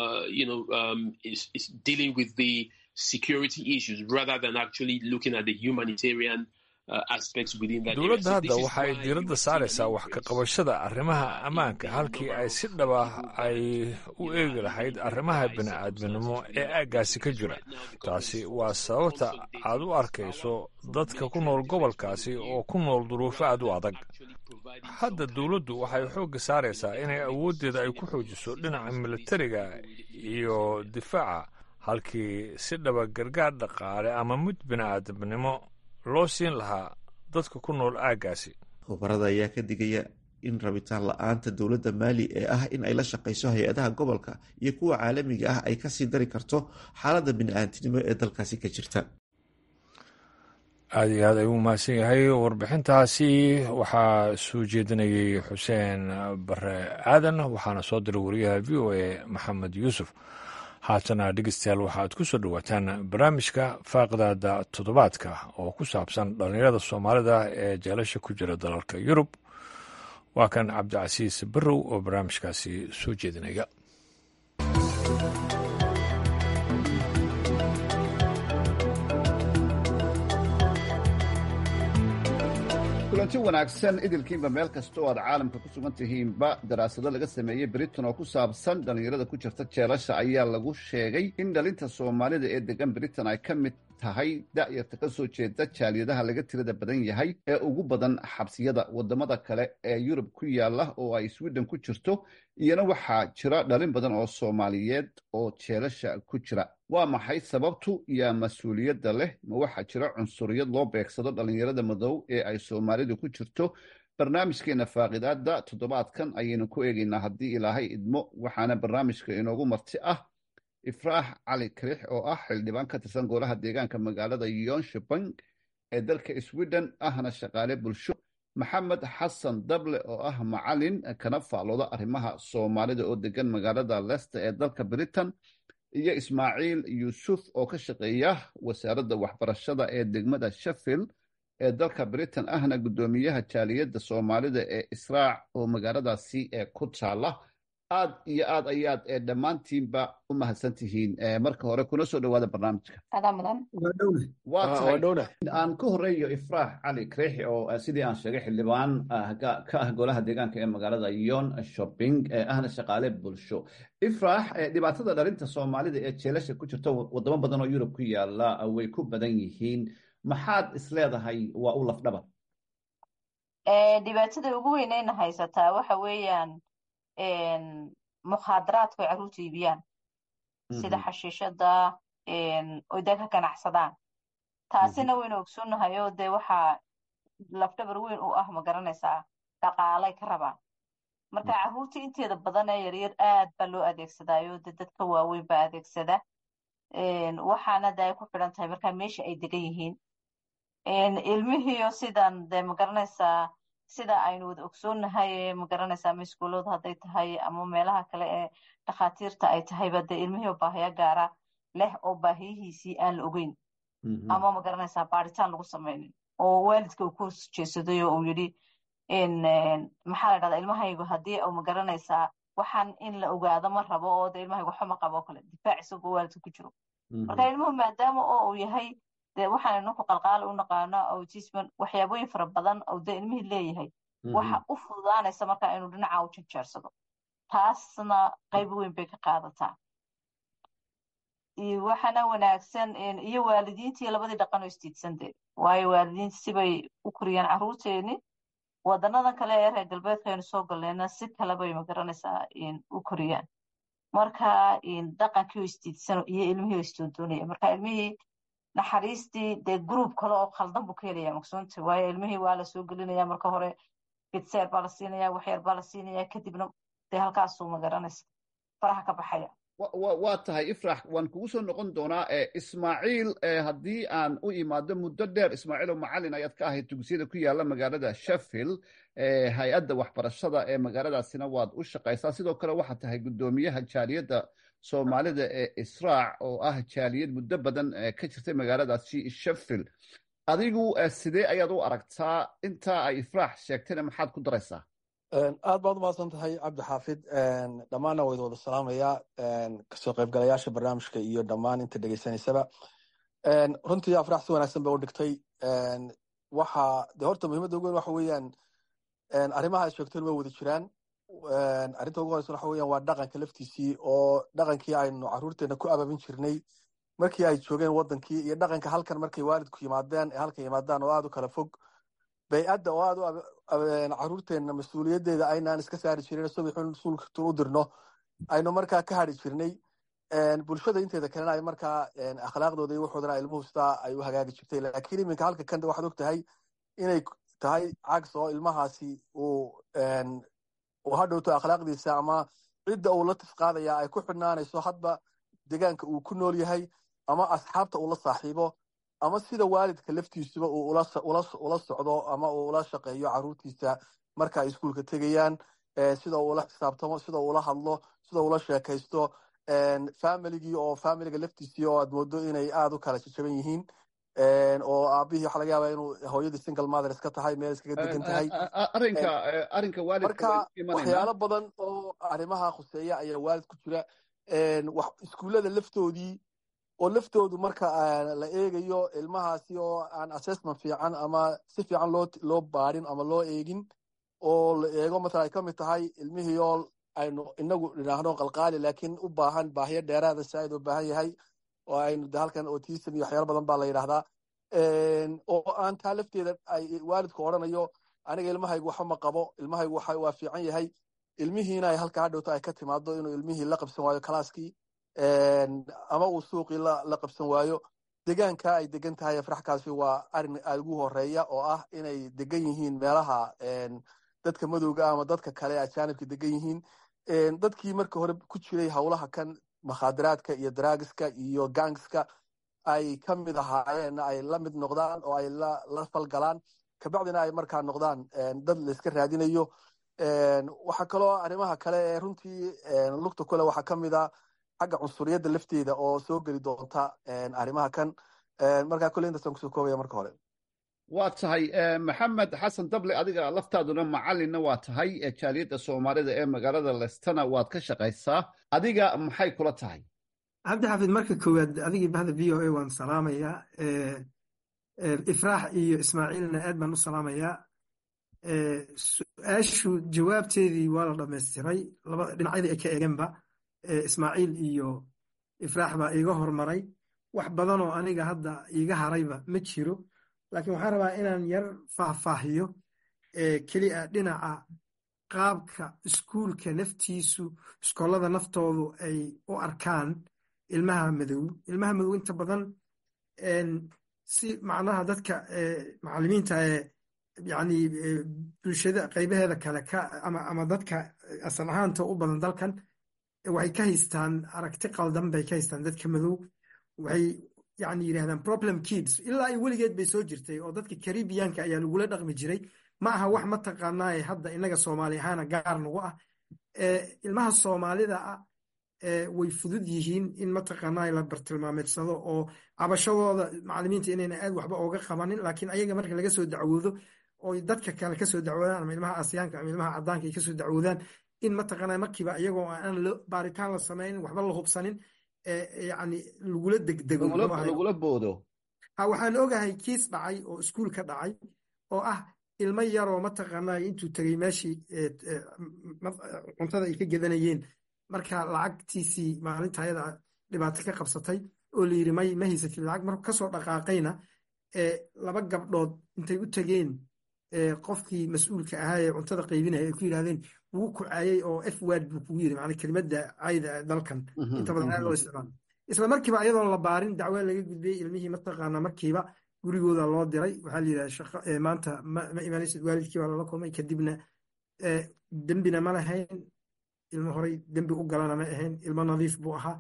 Speaker 9: is dealing with the security issues rather than actually looking at the humanitarian aspects within that.
Speaker 1: dowladda hadda waxa ay diiradda saaraysaa wax ka qabashada arrimaha ammaanka halkii ay si dhaba ay u eegi lahayd arrimaha bini'aadminimo ee aaggaasi ka jira. taasi waa sababta aad u arkayso dadka ku nool gobolkaasi oo ku nool duruufo aad u adag. hadda dowladdu waxay xoogga saaraysaa inay awooddeeda ay ku xoojiso dhinaca militariga iyo difaaca halkii si dhaba gargaar dhaqaale ama mid bini'aadamnimo loo siin lahaa dadka ku nool aaggaasi.
Speaker 8: khubarada ayaa ka digaya in rabitaan la-aanta dowladda maali ee ah in ay la shaqayso hay-adaha gobolka iyo kuwa caalamiga ah ay kasii dari karto xaaladda bini'aadamnimo ee dalkaasi ka jirta.
Speaker 1: aad iyo aad ayuu mahadsan yahay. warbixintaasi waxaa soo jeedinayay xuseen bare aadan, waxaana soo diray wariyaha v o a maxamed yuusuf. haatana dhegeystayaal waxaad ku soo dhowaataan barnaamijka faaqidaada toddobaadka oo ku saabsan dhallinyarada soomaalida ee jeelasha ku jira dalalka yurub. waa kan cabdicasiis barrow oo barnaamijkaasi soo jeedinaya.
Speaker 11: kulanti wanaagsan idilkiinba meel kasta oo aad caalamka ku sugan tihiinba. daraasado laga sameeyey britain oo ku saabsan dhallinyarada ku jirta jeelasha ayaa lagu sheegay in dhalinta soomaalida ee degan britain ay ka mid tahay da'yarta ka soo jeeda jaaliyadaha laga tirada badan yahay ee ugu badan xabsiyada. wadamada kale ee yurub ku yaala oo ay sweden ku jirto iyana waxaa jira dhalin badan oo soomaaliyeed oo jeelasha ku jira. waa maxay sababtu yaa mas-uuliyadda leh? ma waxaa jira cunsuriyad loo beegsado dhallinyarada madow ee ay soomaalidu ku jirto? barnaamijkeena faaqidaada toddobaadkan ayaynu ku eegaynaa haddii ilaahay idmo. waxaana barnaamijka inoogu marti ah ifraax cali karix oo ah xildhibaan ka tirsan golaha deegaanka magaalada yonshebang ee dalka sweden ahna shaqaale bulsho. maxamed xasan dable oo ah macalin kana faalooda arrimaha soomaalida oo degan magaalada leicester ee dalka britain, iyo ismaaciil yuusuf oo ka shaqeeya wasaaradda waxbarashada ee degmada sheffield ee dalka britain ahna guddoomiyaha jaaliyadda soomaalida ee israac oo magaaladaasi ku taala. aad iyo aad ayaad dhammaantiinba u mahadsan tihiin. marka hore kuna soo dhawaada barnaamijka. aan ka horeeyo ifraax cali kreexi oo sidii aan sheegay xildhibaan ka ah golaha deegaanka ee magaalada yon shopping ahna shaqaale bulsho. ifraax, dhibaatada dhalinta soomaalida ee jeelasha ku jirta wadamo badan oo yurub ku yaala way ku badan yihiin. maxaad isleedahay waa u lafdhabar?
Speaker 3: dhibaatada ugu weynayna haysataa waxa weeyaan mukhaadaraadku ay carruurta iibiyaan sida xashiishada oy dee ka ganacsadaan. taasina waynu ogsoonnahay oo dee waxaa lafdhabar weyn u ah ma garanaysaa dhaqaalay ka rabaan. marka carruurta inteeda badan ee yaryar aad baa loo adeegsadaayo dee dadka waaweyn baa adeegsada. waxaana de ay ku xidhan tahay markaa meesha ay degan yihiin. ilmihiiyo sidan dee ma garanaysaa sida aynu wada ogsoonnahay ma garanaysaa ama iskuullada hadday tahay ama meelaha kale ee dhakhaatiirta ay tahayba dee ilmihii baahiya gaara leh oo baahiyihiisii aan la ogeyn ama ma garanaysaa baaritaan lagu samaynin oo waalidka uu ku horjeesaday oo uu yidhi maxaa la dhahdaa ilmahaygu haddii ma garanaysaa waxaan in la ogaado ma rabo oo dee ilmahaygu waxba ma qabo oo kale difaac isagoo waalidka ku jiro. marka ilmuhu maadaama oo uu yahay dee waxaan inaku qalqaali u naqaano autisman waxyaabooyin fara badan oo dee ilmihii leeyahay waxa u fududaanaysa markaa inuu dhinaca u janjeersado. taasna qayb weyn bay ka qaadataa. waxaana wanaagsan iyo waalidiintii labadii dhaqan oo istiidsanteed, waayo waalidiinta sibay u koriyaan carruurteeni. wadanadan kale ee reer galbeedka aynu soo galnayna si kale bay ma garanaysaa u koriyaan. marka dhaqankii oo istiidsano iyo ilmihii oo isdoondoonaya, marka ilmihii naxariistii dee gruub kale oo khaldan buu ka helaya maqsuunta. waayo ilmihii waa la soo gelinaya marka hore bitseer baa la siinaya, waxyar baa la siinaya, kadibna dee halkaasuu ma garanaysa faraha ka baxaya.
Speaker 11: waa tahay ifraax, waan kugu soo noqon doonaa. ismaaciil, haddii aan u imaado muddo dheer, ismaaciil oo macalin ayaad ka ahayd dugsiyada ku yaala magaalada sheffield, hay-adda waxbarashada ee magaaladaasina waad u shaqaysaa. sidoo kale waxaad tahay guddoomiyaha jaaliyadda soomaalida ee israac oo ah jaaliyad muddo badan ka jirtay magaaladaasi sheffield. adigu sidee ayaad u aragtaa intaa ay ifraax sheegtayna maxaad ku daraysaa?
Speaker 4: aad baad u mahadsan tahay cabdi xaafid. dhammaanna wayda wada salaamayaa kasoo qaybgalayaasha barnaamijka iyo dhammaan inta dhegeysanaysaba. runtii afraax si wanaagsan bay u dhigtay. waxa de horta muhiimadda ugu weyn waxa weeyaan arrimaha ay sheegteen way wada jiraan. arrinta ugu horeysa waxa weeyaan waa dhaqanka laftiisii, oo dhaqankii aynu carruurteena ku abaabin jirnay markii ay joogeen wadankii iyo dhaqanka halkan markay waalidku yimaadeen ee halkan yimaadaan oo aad u kala fog. bay-adda oo aad u carruurteenna mas-uuliyaddeeda aynaan iska saari jirin subaxun suulkatun u dirno aynu markaa ka hadri jirnay. bulshada inteeda kalena ay markaa akhlaaqdooda iyo waxoodana ilmuhu sidaa ay u hagaagi jirtay. laakiin iminka halka kanda waxaad og tahay inay tahay cags oo ilmahaasi uu hadhowto akhlaaqdiisa ama cidda uu la tifqaadaya ay ku xidhnaanayso hadba deegaanka uu ku nool yahay ama asxaabta uu la saaxiibo ama sida waalidka laftiisuba uu ula socdo ama uu ula shaqeeyo carruurtiisa marka ay iskuulka tegayaan, sida uu ula xisaabtamo, sida uu ula hadlo, sida ula sheekaysto. familigii oo familiga laftiisii oo aad moodo inay aad u kala jajaban yihiin, oo aabihii waxa laga yaabaa inuu hooyadii single mother iska tahay, meel iskaga degan tahay.
Speaker 11: arrinka waalidka
Speaker 4: marka waxyaalo badan oo arrimaha khuseeya ayaa waalid ku jira. iskuullada laftoodii oo laftoodu marka la eegayo ilmahaasi oo aan assessment fiican ama si fiican loo baarin ama loo eegin, oo la eego matala ay ka mid tahay ilmihii oo aynu inagu dhinaahno qalqaali laakiin u baahan baahiyo dheeraada saaid u baahan yahay, oo aynu de halkan autism iyo waxyaalo badan baa la yidhaahdaa. oo aan taa lafteeda ay waalidku odhanayo aniga ilmahaygu waxba ma qabo, ilmahaygu waa fiican yahay, ilmihiina ay halka hadhowto ay ka timaado inuu ilmihii la qabsan waayo kalaaskii, ama uu suuqii la qabsan waayo. degaanka ay degan tahay afraxkaasi waa arin aad ugu horeeya oo ah inay degan yihiin meelaha dadka madowga ama dadka kale ajaanibka degan yihiin. dadkii marka hore ku jiray howlaha kan mukhaadaraadka iyo daraagiska iyo gangska ay ka mid ahaayeen ay la mid noqdaan oo ay la falgalaan. kabacdina ay markaa noqdaan dad layska raadinayo. waxaa kaloo arrimaha kale ee runtii lugta kule waxaa ka mid a xagga cunsuriyadda lafteeda oo soo geli doonta arrimaha kan. markaa kule intaasaan kusoo koobaya marka hore.
Speaker 11: waa tahay maxamed xasan dable, adiga laftaaduna macalinna waa tahay jaaliyadda soomaalida ee magaalada lestana waad ka shaqaysaa. adiga maxay kula tahay?
Speaker 5: cabdi xaafid, marka koowaad adigii bahda v o a waan salaamayaa. ifraax iyo ismaaciilna aad baan u salaamayaa. su-aashu jawaabteedii waa la dhamaystiray, labada dhinacyadii ay ka eegeenba. ismaaciil iyo ifraax baa iiga hormaray. wax badanoo aniga hadda iiga harayba ma jiro, laakiin waxaan rabaa inaan yar faahfaahiyo keliya dhinaca qaabka iskuulka naftiisu, iskoolada naftoodu ay u arkaan ilmaha madow. ilmaha madow inta badan si macnaha dadka macalimiinta yani bulshada qaybaheeda kale ama dadka asal ahaanta u badan dalkan waxay ka haystaan aragti qaldan bay ka haystaan dadka madow. waxay yani yidhahdaan problem kids, ilaa ay weligeed bay soo jirtay oo dadka Caribbeanka ayaa lagula dhaqmi jiray. ma aha wax mataqaanaa hadda inaga Soomaali ahaana gaar nagu ah. ilmaha Soomaalida ah way fudud yihiin in mataqaanaa la bartilmaameedsado oo cabashadooda macalimiinta inayna aad waxba ooga qabanin, laakiin ayaga marka laga soo dacwoodo oo dadka kale kasoo dacwoodaan ama ilmaha Asiyaanka ama ilmaha cadaanka ay kasoo dacwoodaan, in mataqaanaa markiiba iyagoo aan baaritaan la samaynin, waxba la hubsanin, yani lagula degdego,
Speaker 11: lagula boodo.
Speaker 5: waxaan ogahay kiis dhacay oo iskuul ka dhacay oo ah ilmo yaroo mataqaanaa intuu tegey meeshii cuntada ay ka gedanayeen, marka lacagtiisii maalinta ayada dhibaato ka qabsatay oo la yiri ma haysatid lacag. markuu kasoo dhaqaaqayna laba gabdhood intay u tegeen qofkii mas-uulka ahaa ee cuntada qaybinaya ay ku yidhahdeen wuu ku caayay oo f word buu kugu yiri, macnaa kelimada cayda dalkan inta badan aad loo isticmaalo. isla markiiba iyadoon la baarin dacwaa laga gudbiyey, ilmihii mataqaanaa markiiba gurigooda loo diray. waxaa la yidhaha maanta ma imaanaysid, waalidkii baa lala kulmay. kadibna dembina ma lahayn, ilmo horey dembi u galana ma ahayn, ilmo nadiif buu ahaa.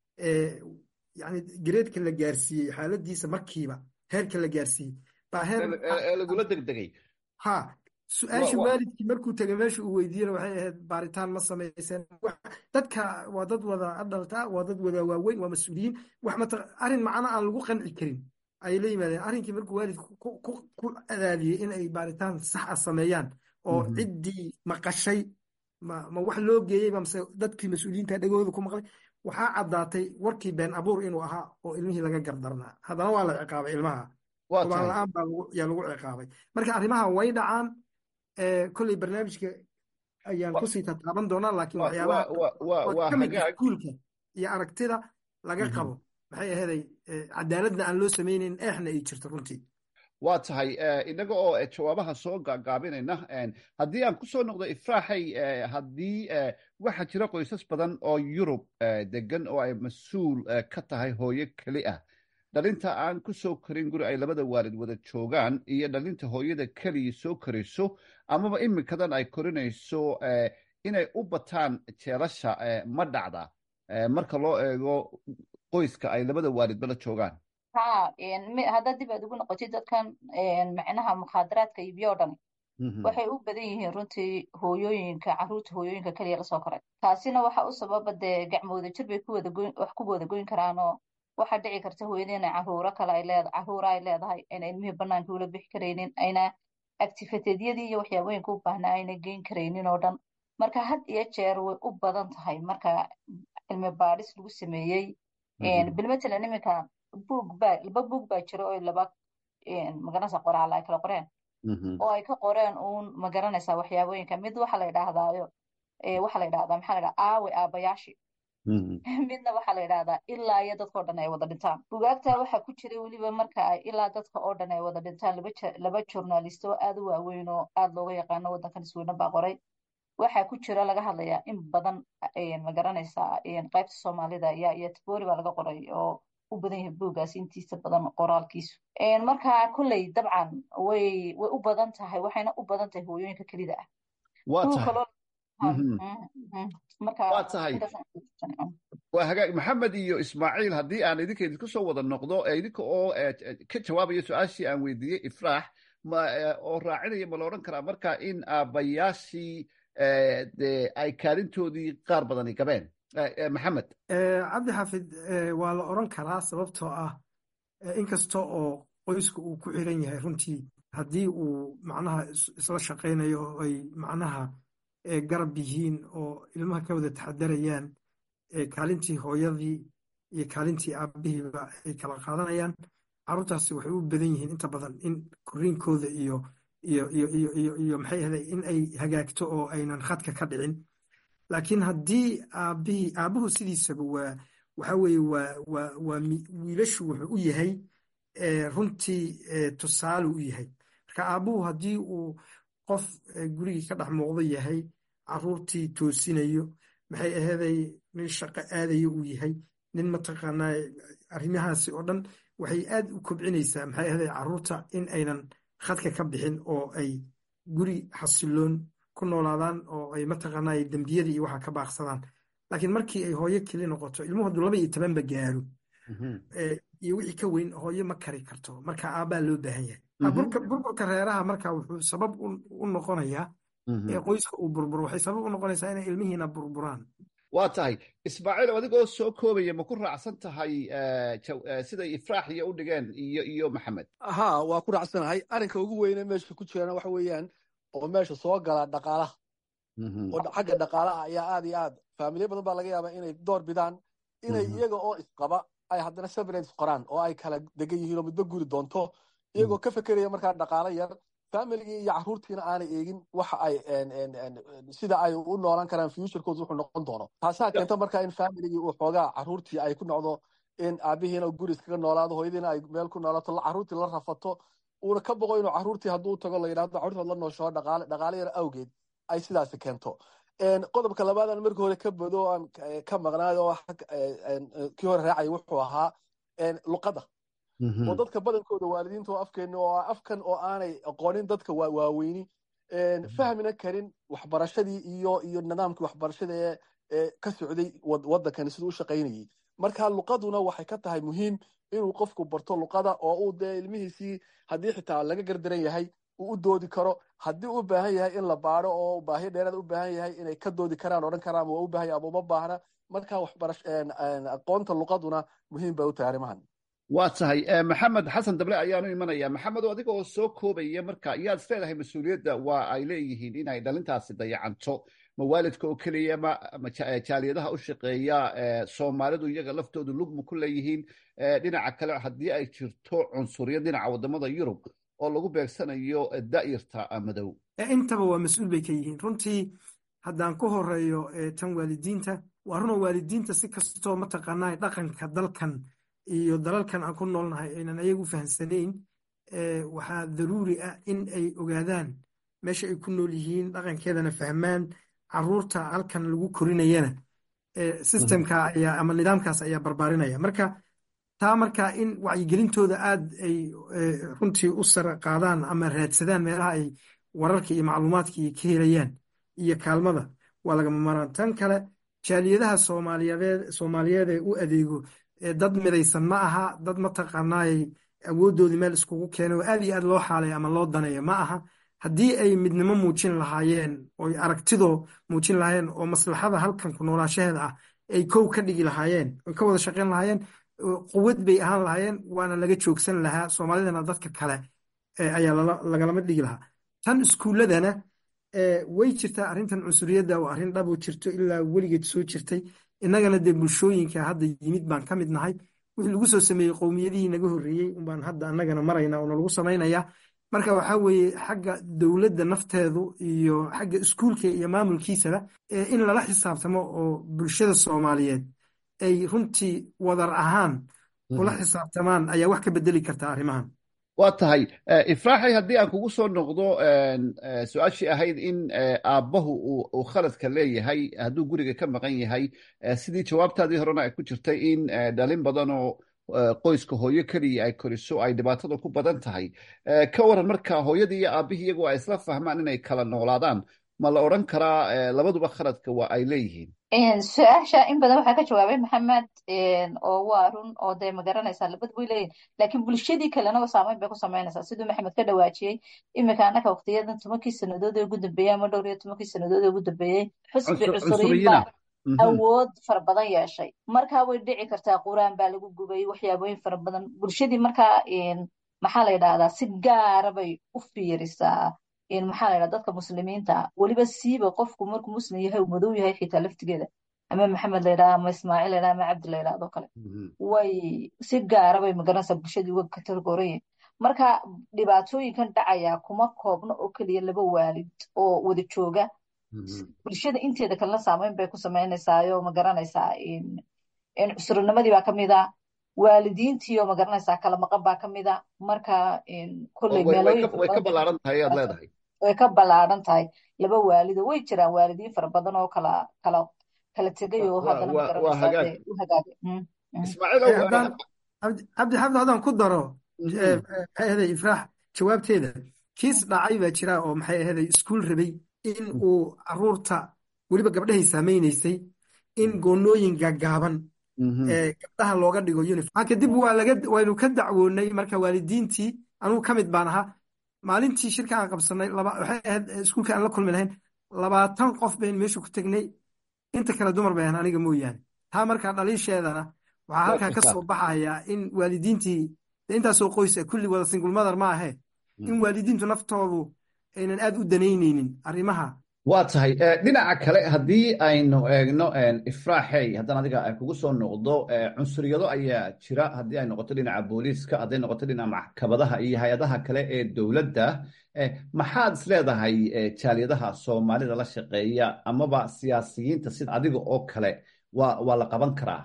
Speaker 5: yani gareedka la gaarsiiyey xaaladiisa markiiba heerka la gaarsiiyey baa heer
Speaker 11: lagula degdegay.
Speaker 5: ha su-aasha waalidkii markuu tegay meesha uu weydiiyena waxay ahayd baaritaan ma samayseen. dadka waa dad wada adhalta, waa dad wada waaweyn, waa mas-uuliyiin. arrin macno aan lagu qanci karin ayay la yimaadeen. arrinkii markuu waalidku ku adaadiyey in ay baaritaan sax a sameeyaan oo ciddii maqashay ma wax loo geeyey ba mase dadkii mas-uuliyiinta dhegooda ku maqlay, waxaa caddaatay warkii been abuur inuu ahaa oo ilmihii laga gardarnaa. haddana waa la ciqaabay ilmaha, hubaan la-aan yaa lagu ciqaabay. marka arrimaha way dhacaan. kolley barnaamijka ayaan kusii tataaban doonaa, laakiin waxyaabaha ka mid iskuulka iyo aragtida laga qabo maxay aheeday cadaaladna aan loo samaynayn, eexna ay jirto runtii.
Speaker 11: waa tahay inaga oo jawaabaha soo gaagaabinayna, haddii aan ku soo noqdo ifraaxay, haddii waxaa jira qoysas badan oo Yurub degan oo ay mas-uul ka tahay hooyo keli ah. dhalinta aan ku soo korin guri ay labada waalid wada joogaan iyo dhalinta hooyada keliya soo korayso amaba iminkadan ay korinayso inay u bataan jeelasha ma dhacda marka loo eego qoyska ay labada waalidba la joogaan.
Speaker 3: haddaad dib aad ugu noqotid dadkan macnaha mukhaadaraadka iibiyo o dhani waxay u badan yihiin runtii caruurta hooyooyinka keliya lasoo koray. taasina waxa u sababa dee gacmooda jir bay wax ku wada goyn karaanoo waxaa dhici karta hooyadii inay caruura ay leedahay ayna ilmihii banaanka ula bixi karaynin, ayna activiteedyadii iyo waxyaabooyinka u baahnaa ayna geyn karaynin oo dhan. marka had iyo jeer way u badan tahay marka cilmi baadhis lagu sameeyey. bilmatalan iminka laba buug baa jira oo laba magaranaysa qoraal ay kala qoreen oo ay ka qoreen uun magaranaysa waxyaabooyinka. mid waxa la yidhaahdaa maxaa la yidhaha aawe aabayaashi, midna waxaa la yidhahdaa ilaa iyo dadka oo dhan ay wada dhintaan. bugaagta waxaa ku jira weliba marka ilaa dadka oo dhan ay wada dhintaan laba journalist oo aad u waaweyn oo aad looga yaqaano waddankan Sweden baa qoray. waxaa ku jira laga hadlayaa in badan magaranaysaa qaybta Soomaalida iyo Tabori baa laga qoray oo u badan yahay buugaas intiisa badan qoraalkiisu. marka kolley dabcan way u badan tahay, waxayna u badan tahay hooyooyinka kelida ah.
Speaker 11: waa tahay waa hagaag. maxamed iyo ismaaciil, haddii aan idinka idinku soo wada noqdo idinka oo ka jawaabaya su-aashii aan weydiiyey ifraax, oo raacinaya ma la odhan karaa marka in aabbayaashii de ay kaalintoodii qaar badani gabeen? Maxamed.
Speaker 5: cabdi xaafid waa la odhan karaa sababtoo ah inkasta oo qoyska uu ku xiran yahay runtii haddii uu macnaha isla shaqaynayo oo ay macnaha garab yihiin oo ilmaha ka wada taxadarayaan kaalintii hooyadii iyo kaalintii aabihiiba ay kala qaadanayaan carruurtaasi waxay u badan yihiin inta badan in koriinkooda iyo maxay ahday in ay hagaagto oo aynan khadka ka dhicin laakiin haddii aabbuhu sidiisaba waxa weeye waa wiilashu wuxuu u yahay runtii tusaale u yahay marka aabbuhu haddii uu qof gurigii ka dhex muuqdo yahay carruurtii toosinayo maxay ahaday nin shaqo aadayo uu yahay nin mataqaanaa arrimahaasi oo dhan waxay aad u kobcinaysaa maxay ahaday carruurta in aynan khadka ka bixin oo ay guri xasiloon ku noolaadaan oo ay mataqaanaa dembiyadii iyo waxa ka baaqsadaan laakiin markii ay hooyo keli noqoto ilmuhu hadduu 12 gaaro iyo wixii ka weyn hooyo ma kari karto marka aabbaa loo baahan yahay burburka reeraha marka wuxuu sabab u noqonayaa qoyska uu burburo waxay sabab u noqonaysaa inay ilmihiina burburaan
Speaker 11: waa tahay ismaaciil adigoo soo koobaya ma ku raacsan tahay siday ifraaxiya u dhigeen iyo maxamed?
Speaker 4: ha waa ku raacsanahay arrinka ugu weyne meesha ku jirana waxa weeyaan oo meesha soo gala dhaqaalaha oo xagga dhaqaalaha ayaa aad iyo aad faamiliya badan baa laga yaabaa inay door bidaan inay iyaga oo isqaba ay haddana separate qoraan oo ay kala degan yihiin oo midba guri doonto iyagoo ka fekeraya markaa dhaqaalo yar familigii iyo carruurtiina aanay eegin waxa ay sida ay u noolaan karaan futurekood wuxuu noqon doono taasaa keenta markaa in familigii uu xoogaa carruurtii ay ku noqdo in aabihiina guri iskaga noolaado hooyadiina ay meel ku noolaato carruurtii la rafato uuna ka boqo inuu carruurtii hadduu tago la yidhahdo carruurtood la noosho dhaqaale yar awgeed ay sidaasi keento qodobka labaadan markii hore ka bado aan ka maqnaay oo kii hore raacay wuxuu ahaa luqadda oo dadka badankooda waalidiinta oo afkeena oo afkan oo aanay aqoonin dadka waaweyni fahmina karin waxbarashadii iyo nidaamkii waxbarashada ee ka socday waddankani siduu u shaqaynayay marka luqaduna waxay ka tahay muhiim inuu qofku barto luqada oo uu dee ilmihiisii haddii xitaa laga gardaran yahay uu u doodi karo haddii u baahan yahay in la baaro oo baahiyo dheeraad u baahan yahay inay ka doodi karaan odhan karaan waa u baahan yahay ama uma baahna marka aqoonta luqaduna muhiim bay u tahay arrimahan
Speaker 11: waa tahay maxamed xasan dable ayaanu imanaya maxamed oo adiga oo soo koobaya marka yaad isleedahay mas-uuliyadda waa ay leeyihiin inay dhalintaasi dayacanto ma waalidka oo keliya ma jaaliyadaha u shaqeeya soomaalidu iyaga laftoodu lugma ku leeyihiin dhinaca kale haddii ay jirto cunsuriyad dhinaca wadamada yurub oo lagu beegsanayo da'yarta madow
Speaker 5: intaba waa mas-uul bay ka yihiin runtii haddaan ku horeeyo tan waalidiinta waa runoo waalidiinta si kastoo mataqaanaa dhaqanka dalkan iyo dalalkan aan ku noolnahay aynan ayagu fahamsanayn waxaa daruuri ah in ay ogaadaan meesha ay ku nool yihiin dhaqankeedana fahmaan carruurta halkan lagu korinayana systemka ayaa ama nidaamkaas ayaa barbaarinaya marka taa markaa in wacyigelintooda aad ay runtii u sara qaadaan ama raadsadaan meelaha ay wararka iyo macluumaadka iyo ka helayaan iyo kaalmada waa lagama maraan tan kale jaaliyadaha soomaaliyeed ee u adeego dad midaysan ma aha dad mataqaanaay awooddoodii meel iskugu keenay oo aad iyo aad loo xaalaya ama loo daneeyo ma aha haddii ay midnimo muujin lahaayeen oo aragtidoo muujin lahaayeen oo maslaxada halkan ku noolaashaheeda ah ay kow ka dhigi lahaayeen oy ka wada shaqayn lahaayeen quwad bay ahaan lahaayeen waana laga joogsan lahaa soomaalidana dadka kale ayaa lagalama dhigi lahaa tan iskuulladana way jirtaa arrintan cunsuriyadda oo arrin dhabo jirto ilaa weligeed soo jirtay innagana dee bulshooyinka hadda yimid baan ka mid nahay wixii lagu soo sameeyey qowmiyadihii naga horreeyey unbaan hadda annagana marayna oo nalagu samaynayaa marka waxaa weeye xagga dowladda nafteedu iyo xagga iskuulka iyo maamulkiisaba in lala xisaabtamo oo bulshada soomaaliyeed ay runtii wadar ahaan ula xisaabtamaan ayaa wax ka bedeli karta arrimahan
Speaker 11: waa tahay ifraaxay haddii aan kugu soo noqdo su-aashii ahayd in aabbahu uu khaladka leeyahay hadduu guriga ka maqan yahay sidii jawaabtaadii horena ay ku jirtay in dhalin badan oo qoyska hooyo keliya ay koriso ay dhibaatada ku badan tahay ka waran marka hooyadii iyo aabbihii iyagu ay isla fahmaan inay kala noolaadaan ma la odhan karaa labaduba khaladka waa ay leeyihiin
Speaker 3: su-aasha in badan waxaa ka jawaabay maxamed oo waa run oo dee magaranaysaa labad way leeyihin laakiin bulshadii kalena saameyn bay ku samaynaysaa siduu maxamed ka dhawaajiyey iminka annaka waqtiyadan 10 sannadood ee ugu dambeeyey ama dhowr iyo 10 sannadood ee ugu dambeeyey xusbi cusuriin baa awood fara badan yeeshay markaa way dhici kartaa quraan baa lagu gubay waxyaabooyin fara badan bulshadii markaa maxaa la yidhahdaa si gaara bay u fiirisaa maxaa la yidhahdaa dadka muslimiinta weliba siiba qofku markuu muslim yahay uu madow yahay xitaa laftigeeda ama maxamed la yidhahdaa ama ismaaciil la yidhahdaa ama cabdi la yidhahdo kale way si gaara bay magaranaysaa bulshadii uga katargorayin marka dhibaatooyinkan dhacaya kuma koobno oo keliya laba waalid oo wada jooga bulshada inteeda kalena saameyn bay ku samaynaysaayoo magaranaysaa cusurinimadii baa kamid a waalidiintii oo magaranaysaa kala maqan baa kamid a marka kolley
Speaker 11: way ka ballaaran tahay ayaad leedahay
Speaker 3: way ka ballaaran tahay laba waalido way jiraan waalidiin fara badan oo kala tegay oo haddana magaranaysaa u hagaagay
Speaker 5: cabdi xafid haddaan ku daro maxay ahaday ifraax jawaabteeda kiis dhacay baa jira oo maxay ahaday iskuul rabay in uu caruurta weliba gabdhahay saameynaysay in goonooyin gaagaaban gabdhaha looga dhigo uniform kadib waynu ka dacwoonay marka waalidiintii anugu ka mid baan ahaa maalintii shirka aan qabsanay waxay ahayd iskuulka aan la kulmi lahayn 20 qof bayn meesha ku tegnay inta kale dumar bay ahaan aniga mooyaane taa markaa dhaliisheedana waxaa halkaa ka soo baxaya in waalidiintii intaasoo qoys kulli wada single mother ma ahe in waalidiintu naftoodu aynan aad u danaynaynin arrimaha
Speaker 11: waa tahay dhinaca kale haddii aynu eegno ifraaxey haddaan adiga kugu soo noqdo cunsuriyado ayaa jira haddii ay noqoto dhinaca booliiska hadday noqoto dhinaca maxkamadaha iyo hay-adaha kale ee dowladda maxaad is leedahay jaaliyadaha soomaalida la shaqeeya amaba siyaasiyiinta sida adiga oo kale waa la qaban karaa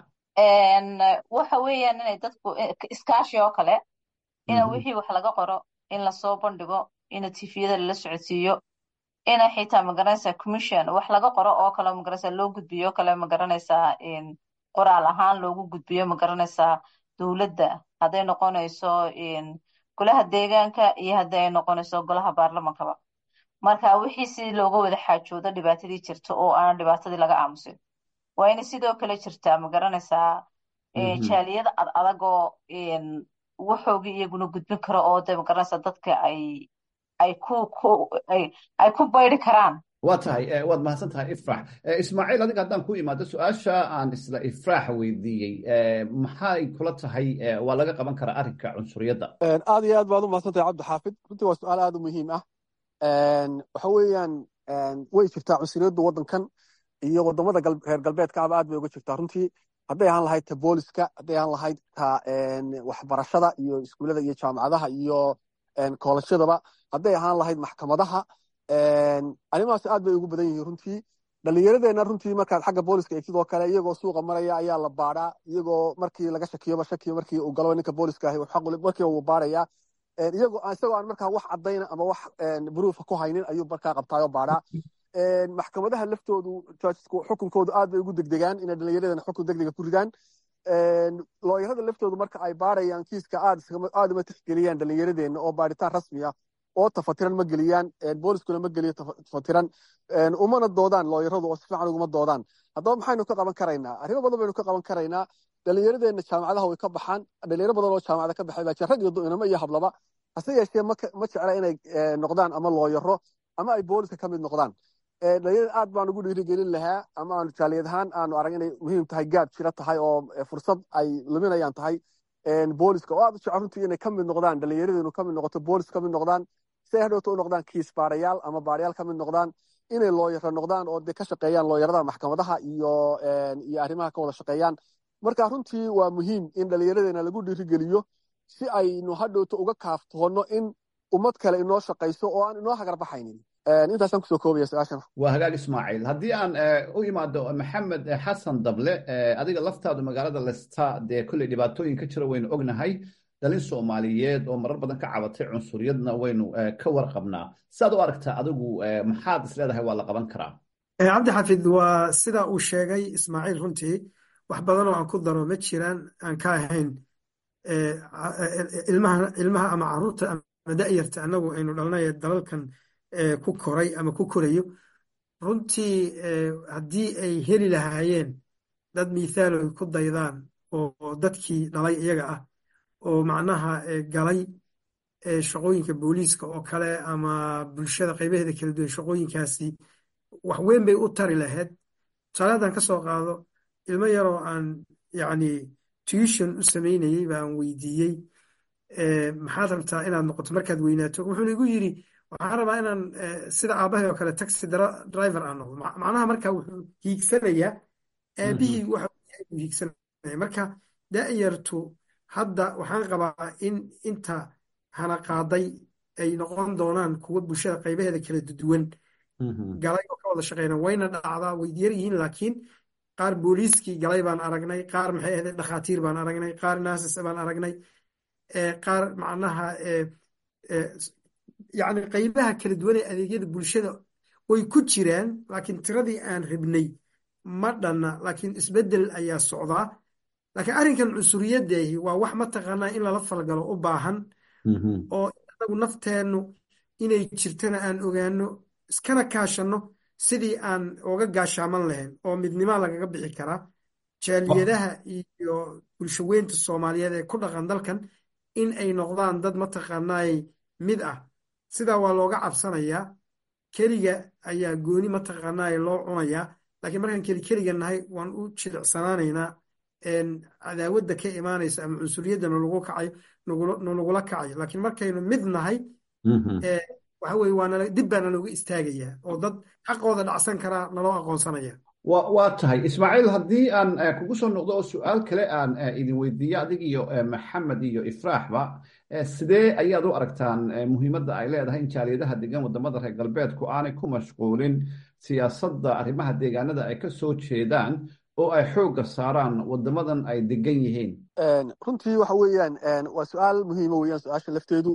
Speaker 3: waxa weeyaan inay dadku iskaashi oo kale ina wixii wax laga qoro in lasoo bandhigo ina tifiyada lala socodsiiyo ina xitaa magaranaysaa commission wax laga qoro oo kale magaranaysaa loo gudbiyo kale magaranaysaa qoraal ahaan loogu gudbiyo magaranaysaa dowladda hadday noqonayso golaha deegaanka iyo hadday ay noqonayso golaha baarlamankaba marka wixii si looga wada xaajoodo dhibaatadii jirta oo aan dhibaatadii laga aamusin waa ina sidoo kale jirtaa magaranaysaa jaaliyada adagoo waxoogii iyaguna gudbin karo oo de magaranaysaa dadka ay ku baydi karaan
Speaker 11: waa tahay waad mahadsan tahay ifrax ismaaciil adiga haddaan ku imaado su-aasha aan isla ifraax weydiiyey maxay kula tahay waa laga qaban karaa arrinka cunsuriyadda
Speaker 4: aad iyo aad baad u mahadsan tahay cabdi xaafid runtii waa su-aal aad u muhiim ah waxa weeyaan way jirtaa cunsuriyaddu waddankan iyo wadamada reer galbeedkaaba aad bay uga jirtaa runtii hadday ahaan lahayd ta booliska hadday ahaan lahayd ta waxbarashada iyo iskuullada iyo jaamacadaha iyo koolashadaba hadday ahaan lahayd maxkamadaha arrimahaas aad bay ugu badan yihiin runtii dhallinyaradeenna runtii markaad xagga booliska eegtid oo kale iyagoo suuqa maraya ayaa la baadhaa iyagoo markii laga shakiyoba markii uu galo ninka booliska ahi markii uu baadhaya isagoo aan markaa wax caddayna ama wax buruufa ku haynin ayuu markaa qabtaayoo baadhaa maxkamadaha laftoodu xukunkoodu aad bay ugu degdegaan inay dhallinyaradana xukun degdega ku ridaan looyarada laftoodu marka ay baadhayaan kiiska aad uma tixgeliyaan dhallinyaradeenna oo baadhitaan rasmi ah oo tafatiran ma geliyaan booliskuna ma geliyo tafatiran umana doodaan looyaradu oo si fiican uguma doodaan haddaba maxaynu ka qaban karaynaa arrimo badan baynu ka qaban karaynaa dhallinyaradeenna jaamacadaha way ka baxaan dhalinyaro badan oo jaamacada ka baxay baa jira rag iyo inamo iyo hablaba hase yeeshee ma jecla inay noqdaan ama looyaro ama ay booliska ka mid noqdaan dhalinyarada aad baan ugu dhiirigelin lahaa ama aanu jaaliyad ahaan aanu arag inay muhiim tahay gaab jira tahay oo fursad ay luminayaan tahay booliska oo aad u jecel runtii inay ka mid noqdaan dhallinyaradeenu ka mid noqoto boolis ka mid noqdaan si ay hadhowta u noqdaan kiis baarayaal ama baarayaal ka mid noqdaan inay looyaro noqdaan oo de ka shaqeeyaan looyarada maxkamadaha iyo arrimaha ka wada shaqeeyaan marka runtii waa muhiim in dhallinyaradeena lagu dhiirigeliyo si aynu hadhowta uga kaaftoono in ummad kale inoo shaqayso oo aan inoo hagar baxaynin intaasaan kusoo koobaya su-aashan
Speaker 11: waa hagaag ismaaciil haddii aan u imaado maxamed xasan dable adiga laftaadu magaalada lesta dee kolley dhibaatooyin ka jira waynu ognahay dhalin soomaaliyeed oo marar badan ka cabatay cunsuriyadna waynu ka warqabnaa sidaad u aragtaa adigu maxaad is leedahay waa la qaban karaa
Speaker 5: cabdi xafid waa sida uu sheegay ismaaciil runtii wax badanoo aan ku daro ma jiraan aan ka ahayn ilmaha ama caruurta ama da'yarta annagu aynu dhalnay dalalkan ku koray ama ku korayo runtii haddii ay heli lahaayeen dad mithaalo ay ku daydaan oo dadkii dhalay iyaga ah oo macnaha galay shaqooyinka booliiska oo kale ama bulshada qaybaheeda kala duwan shaqooyinkaasi wax weyn bay u tari lahayd. tusaale haddaan ka soo qaado ilmo yaroo aan yacni tuition u samaynayey baan weydiiyey maxaad rabtaa inaad noqoto markaad weynaato, wuxuuna igu yidhi waxaan rabaa inaan sida aabbahay oo kale taxi driver aan noqdo. macnaha marka wuxuu hiigsanayaa aabihii waxa uu hiigsanaya. marka da'yartu hadda waxaan qabaa in inta hana qaaday ay noqon doonaan kuwa bulshada qaybaheeda kala duwan galay oo ka wada shaqeyna. wayna dhacdaa way yar yihiin, laakiin qaar booliiskii galay baan aragnay, qaar maxay ahayd dhakhaatiir baan aragnay, qaar naasis baan aragnay, qaar macnaha yacni qaybaha kala duwan ee adeegyada bulshada way ku jiraan, laakiin tiradii aan rabnay ma dhanna, laakiin isbeddel ayaa socdaa. laakiin arrinkan cunsuriyaddeehi waa wax mataqaanaa in lala falgalo u baahan oo anagu nafteennu inay jirtana aan ogaano, iskana kaashanno sidii aan oga gaashaaman lahayn oo midnima lagaga bixi karaa. jaaliyadaha iyo bulshaweynta Soomaaliyeed ee ku dhaqan dalkan in ay noqdaan dad mataqaanaay mid ah. sidaa waa looga cabsanayaa, keliga ayaa gooni mataqaanaay loo cunayaa. laakiin markaan keliga nahay waan u jilicsanaanaynaa cadaawadda ka imaanaysa ama cunsuriyadda nalagula kacayo. laakiin markaynu mid nahay waxa weye dib baa nalooga istaagayaa oo dad xaqooda dhacsan karaa naloo aqoonsanaya.
Speaker 11: waa tahay Ismaaciil, haddii aan kugu soo noqdo oo su-aal kale aan idin weydiiyo adig iyo Maxamed iyo Ifraaxba, sidee ayaad u aragtaan muhiimadda ay leedahay in jaaliyadaha degan wadamada reer galbeedku aanay ku mashquulin siyaasadda arrimaha deegaanada ay ka soo jeedaan oo ay xoogga saaraan wadamadan ay degan yihiin?
Speaker 4: runtii waxa weeyaan waa su-aal muhiima weeyaan su-aasha lafteedu.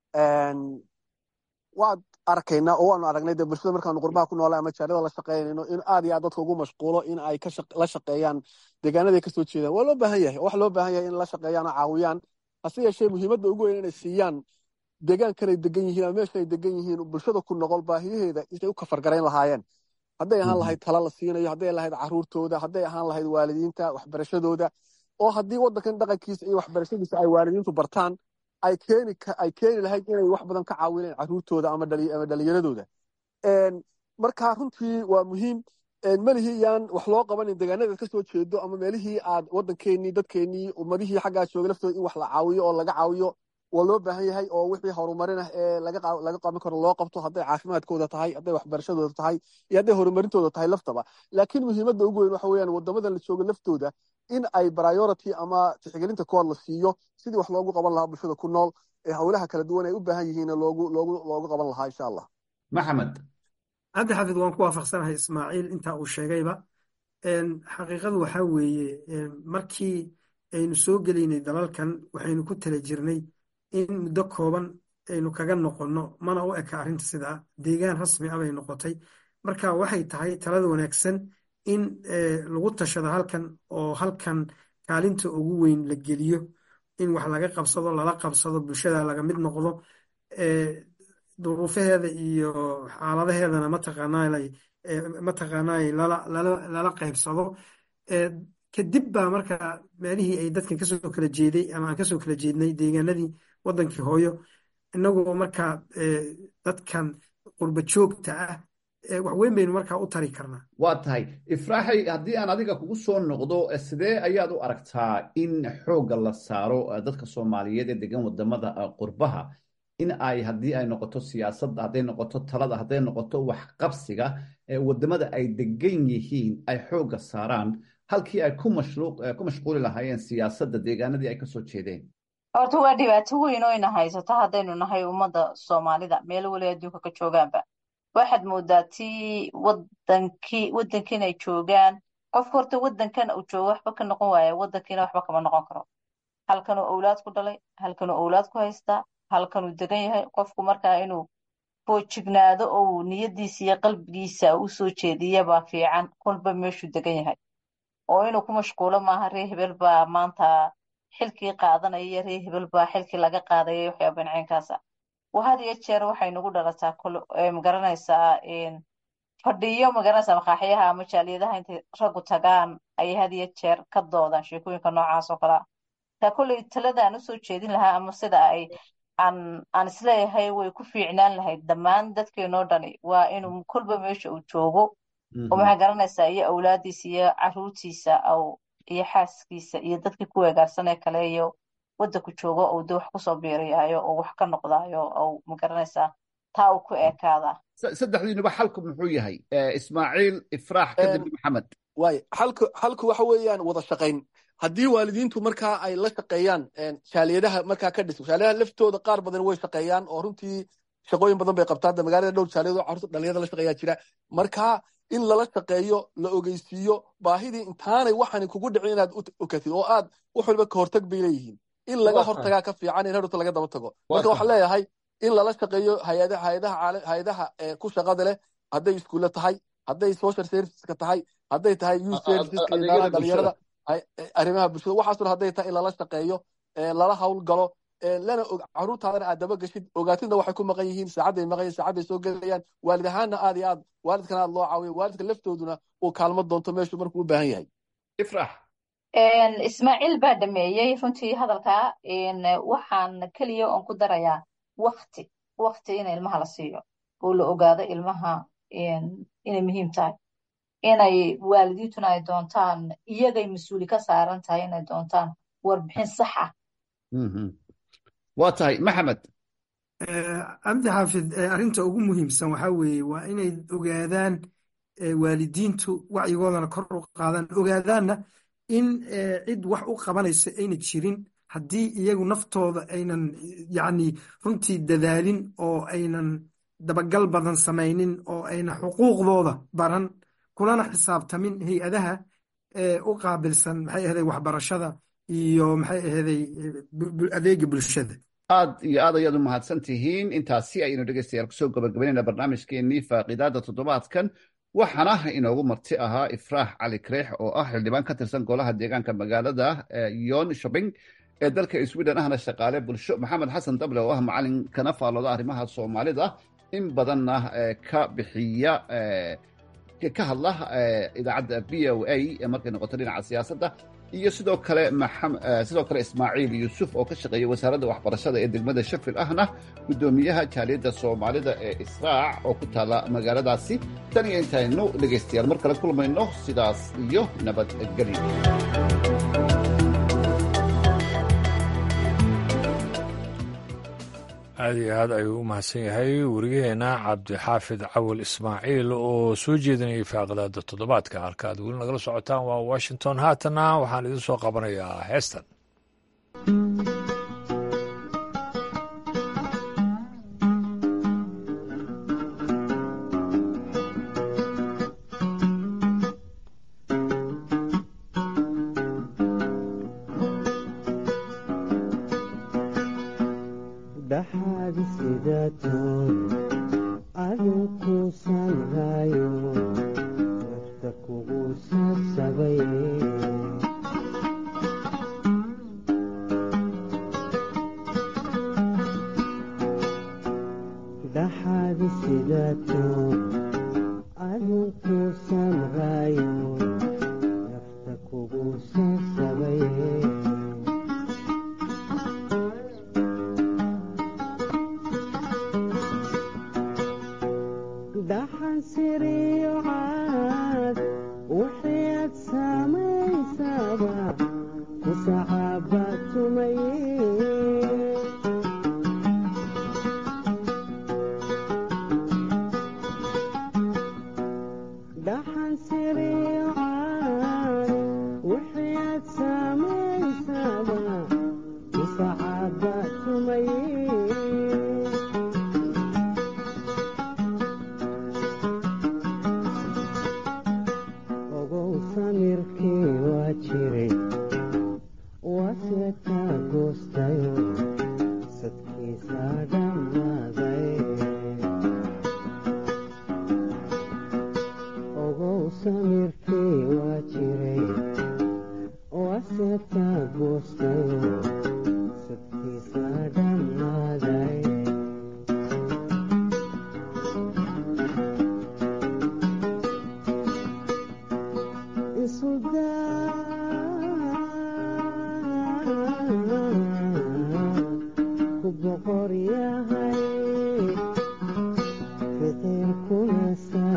Speaker 4: waad arkaynaa oo waanu aragnay dee bulshada markaanu qurbaha ku noolay ama jaaliyada la shaqeynayno in aad iyo aad dadka ugu mashquulo in ay la shaqeeyaan deegaanaday kasoo jeedaan. waa loo baahan yahay, wax loo baahan yahay in la shaqeeyaan oo caawiyaan. hase yeeshee muhiimadda ugu weyn inay siiyaan deegaankanay degan yihiin ama meeshanay degan yihiin bulshada ku noqol baahiyaheeda intay u kafargarayn lahaayeen. hadday ahaan lahayd tala la siinayo, hadday lahayd caruurtooda, hadday ahaan lahayd waalidiinta waxbarashadooda, oo haddii waddankan dhaqankiisa iyo waxbarashadiisa ay waalidiintu bartaan ay keeni lahayd inay wax badan ka caawineen caruurtooda ama dhalinyaradooda. marka runtii waa muhiim. malihii yaan wax loo qabanin deegaanada ka soo jeedo ama meelihii aad waddankeenii dadkeenii ummadihii xaggaa jooga laftooda in wax la caawiyo oo laga caawiyo waa loo baahan yahay, oo wixii horumarin ah ee laga qaban karo loo qabto, hadday caafimaadkooda tahay, hadday waxbarashadooda tahay iyo hadday horumarintooda tahay laftaba. laakiin muhiimadda ugu weyn waxa weeyaan wadamadan la jooga laftooda in ay priority ama tixgelinta kood la siiyo sidii wax loogu qaban lahaa bulshada ku nool ee howlaha kala duwan ay u baahan yihiin loogu qaban lahaa insha allah.
Speaker 11: Maxamed
Speaker 5: cabdi xafid, waan ku waafaqsanahay Ismaaciil intaa uu sheegayba. xaqiiqadu waxaa weeye markii aynu soo gelaynay dalalkan waxaynu ku tala jirnay in muddo kooban aynu kaga noqonno, mana u eka arrinta sidaa. deegaan rasmi ah bay noqotay. marka waxay tahay talada wanaagsan in lagu tashado halkan oo halkan kaalinta ugu weyn la geliyo, in wax laga qabsado, lala qabsado, bulshada laga mid noqdo, duruufaheeda iyo xaaladaheedana mataqaanaay lala qaybsado. kadib baa marka meelihii ay dadkan kasoo kala jeeday ama aan kasoo kala jeednay deegaanadii waddankii hooyo, inagoo markaa dadkan qurba joogta ah wax weyn baynu markaa u tari karnaa.
Speaker 11: waa tahay Ifraaxay, haddii aan adiga kugu soo noqdo, sidee ayaad u aragtaa in xoogga la saaro dadka Soomaaliyeed ee degan wadamada qurbaha in ay haddii ay noqoto siyaasadda, hadday noqoto talada, hadday noqoto waxqabsiga wadamada ay degan yihiin ay xoogga saaraan halkii ay ku mashquuli lahaayeen siyaasadda deegaanadii ay kasoo jeedeen?
Speaker 3: horta waa dhibaato weyn oo ina haysato haddaynu nahay ummadda Soomaalida meel wali adduunka ka joogaanba. waxaad moodaa tii waddankiin ay joogaan, qofka horta waddankan uu joogo waxba ka noqon waaya, waddankiina waxba kama noqon karo. halkanuu owlaad ku dhalay, halkanuu owlaad ku haystaa, halkanuu degan yahay. qofku markaa inuu foojignaado oo niyadiisa iyo qalbigiisa u soo jeediya baa fiican kolba meeshuu degan yahay, oo inuu ku mashquulo maaha ree hebel baa maanta xilkii qaadanaya, ree hebel baa xilkii laga qaadaya, waxyaaba dhincaynkaasa. had iyo jeer waxay nagu dhalataa magaranaysaa fadhiyo magaranaysa maqaaxiyaha ama jaaliyadaha intay raggu tagaan ayay had iyo jeer ka doodaan sheekooyinka noocaas oo kalea taa kolley talada aan usoo jeedin lahaa ama sida ay aan isleeyahay way ku fiicnaan lahayd dhammaan dadkeenoo dhani waa inuu kolba meesha uu joogo oo maxaa garanaysaa iyo awlaadiisa iyo caruurtiisa iyo xaaskiisa iyo dadkii ku weegaarsanee kale iyo waddanku joogo ou de wax kusoo biiriyaayo oo wax ka noqdaayo ou magaranaysaa taa uu ku eekaadaa
Speaker 11: saddexdiinuba xalku muxuu yahay ismaaciil ifraax kadib maxamed
Speaker 4: waay xalku waxa weeyaan wada shaqayn haddii waalidiintu markaa ay la shaqeeyaan jaaliyadaha markaa ka dhiso jaaliyadaha laftooda qaar badan way shaqeeyaan oo runtii shaqooyin badan bay qabtaan magaalada dhowr jaaliyado carruurta dhalinyarada la shaqeeyaa jira markaa in lala shaqeeyo la ogeysiiyo baahidii intaanay waxani kugu dhicin inaad okatid oo aad wax waliba ka hortag bay leeyihiin in laga hortagaa ka fiican in hadhowta laga daba tago marka waxaan leeyahay in lala shaqeeyo hay-adaha ku shaqada leh hadday iskuulle tahay hadday social serviceska tahay hadday tahay youth serviceska idaaraha dhalinyarada arrimaha bulshada waxaasuna hadday tahay in lala shaqeeyo lala hawl galo lana caruurtaadana aad daba gashid ogaatidna waxay ku maqan yihiin saacadday maqan yihin saacadday soo gelayaan waalid ahaanna aad iyo aad waalidkana aad loo caawiyo waalidka laftooduna uu kaalmo doonto meeshuu markuu u baahan yahay
Speaker 11: ifrax
Speaker 3: ismaaciil baa dhameeyey runtii hadalkaa waxaan keliya oon ku darayaa wakti in ilmaha la siiyo oo la ogaado ilmaha inay muhiim tahay inay waalidiintuna ay doontaan iyagay mas-uuli ka saaran tahay inay doontaan warbixin sax ah
Speaker 11: waa tahay maxamed
Speaker 5: cabdi xaafid arrinta ugu muhiimsan waxaa weeye waa inay ogaadaan waalidiintu wacyigoodana kor u qaadaan ogaadaanna in cid wax u qabanaysa ayna jirin haddii iyagu naftooda aynan yacni runtii dadaalin oo aynan dabagal badan samaynin oo ayna xuquuqdooda baran kulana xisaabtamin hay-adaha u qaabilsan maxay ahaday waxbarashada iyo maxay ahaday adeega bulshada
Speaker 11: aad iyo aad ayaad u mahadsan tihiin intaasi ayaynu dhegeystayaal kusoo gabagabaynayna barnaamijkeenii faaqidaada toddobaadkan waxaana inoogu marti ahaa ifraax cali kreex oo ah xildhibaan ka tirsan golaha deegaanka magaalada yon shopping ee dalka sweden ahna shaqaale bulsho maxamed xasan dable oo ah macalin kana faallooda arrimaha soomaalida in badanna ka bixiya ka hadla idaacadda v o a markay noqoto dhinaca siyaasadda iyo sidoo kale ismaaciil yuusuf oo ka shaqeeya wasaaradda waxbarashada ee degmada shafil ahna guddoomiyaha jaaliyadda soomaalida ee israac oo ku taala magaaladaasi tan iyo intaynu dhegaystayaal mar kale kulmayno sidaas iyo nabadgelyo
Speaker 1: aad iyo aad ayuu u mahadsan yahay weriyaheena cabdixaafid cawal ismaaciil oo soo jeedinayay faaqidaada toddobaadka halka aad weli nagala socotaan waa washington haatanna waxaan idin soo qabanayaa heestan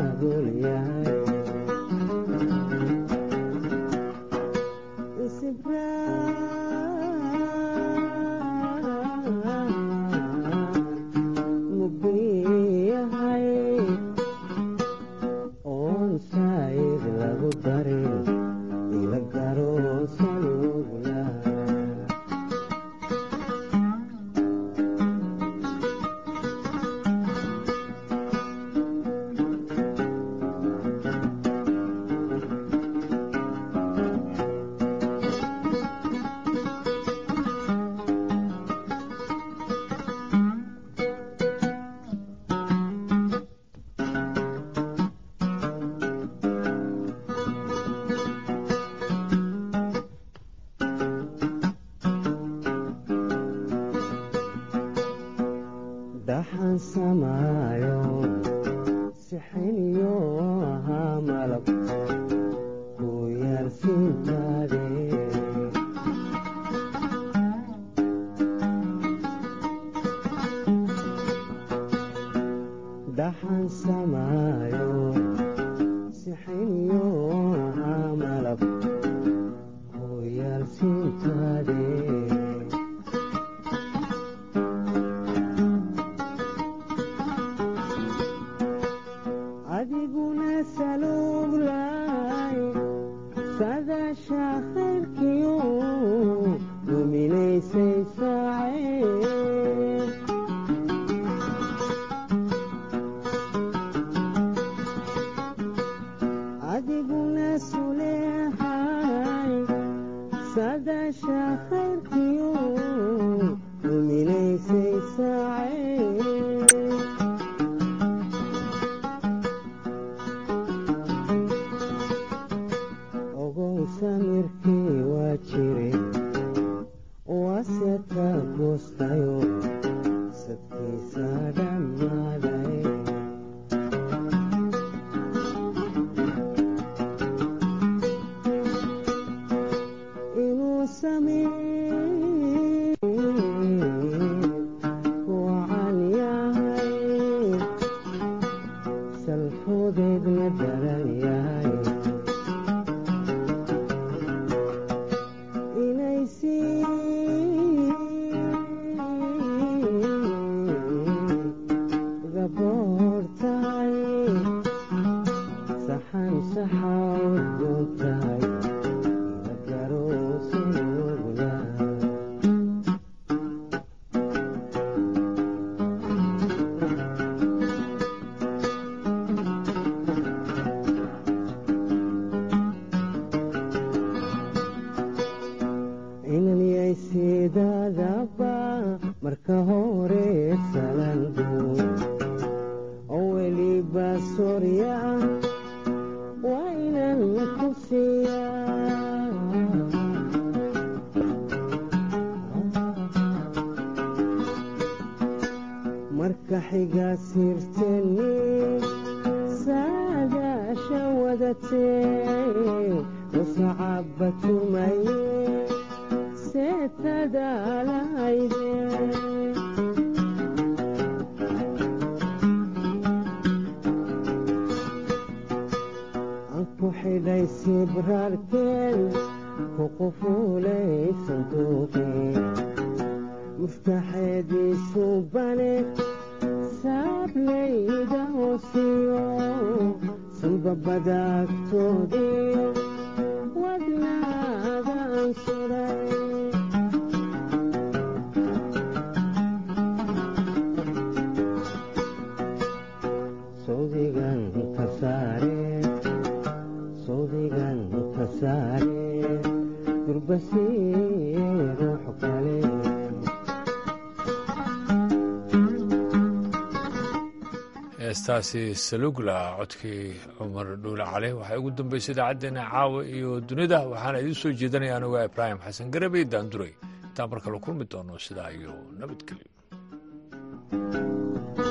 Speaker 1: heestaasi salugla codkii cumar dhuule cali waxay ugu dambaysay idaacaddeenna caawa iyo dunida waxaana idiin soo jeedinaya anuga ibraahim xasan garabey daanduray intaan mar kale kulmi doono sidaa iyo nabadgelyo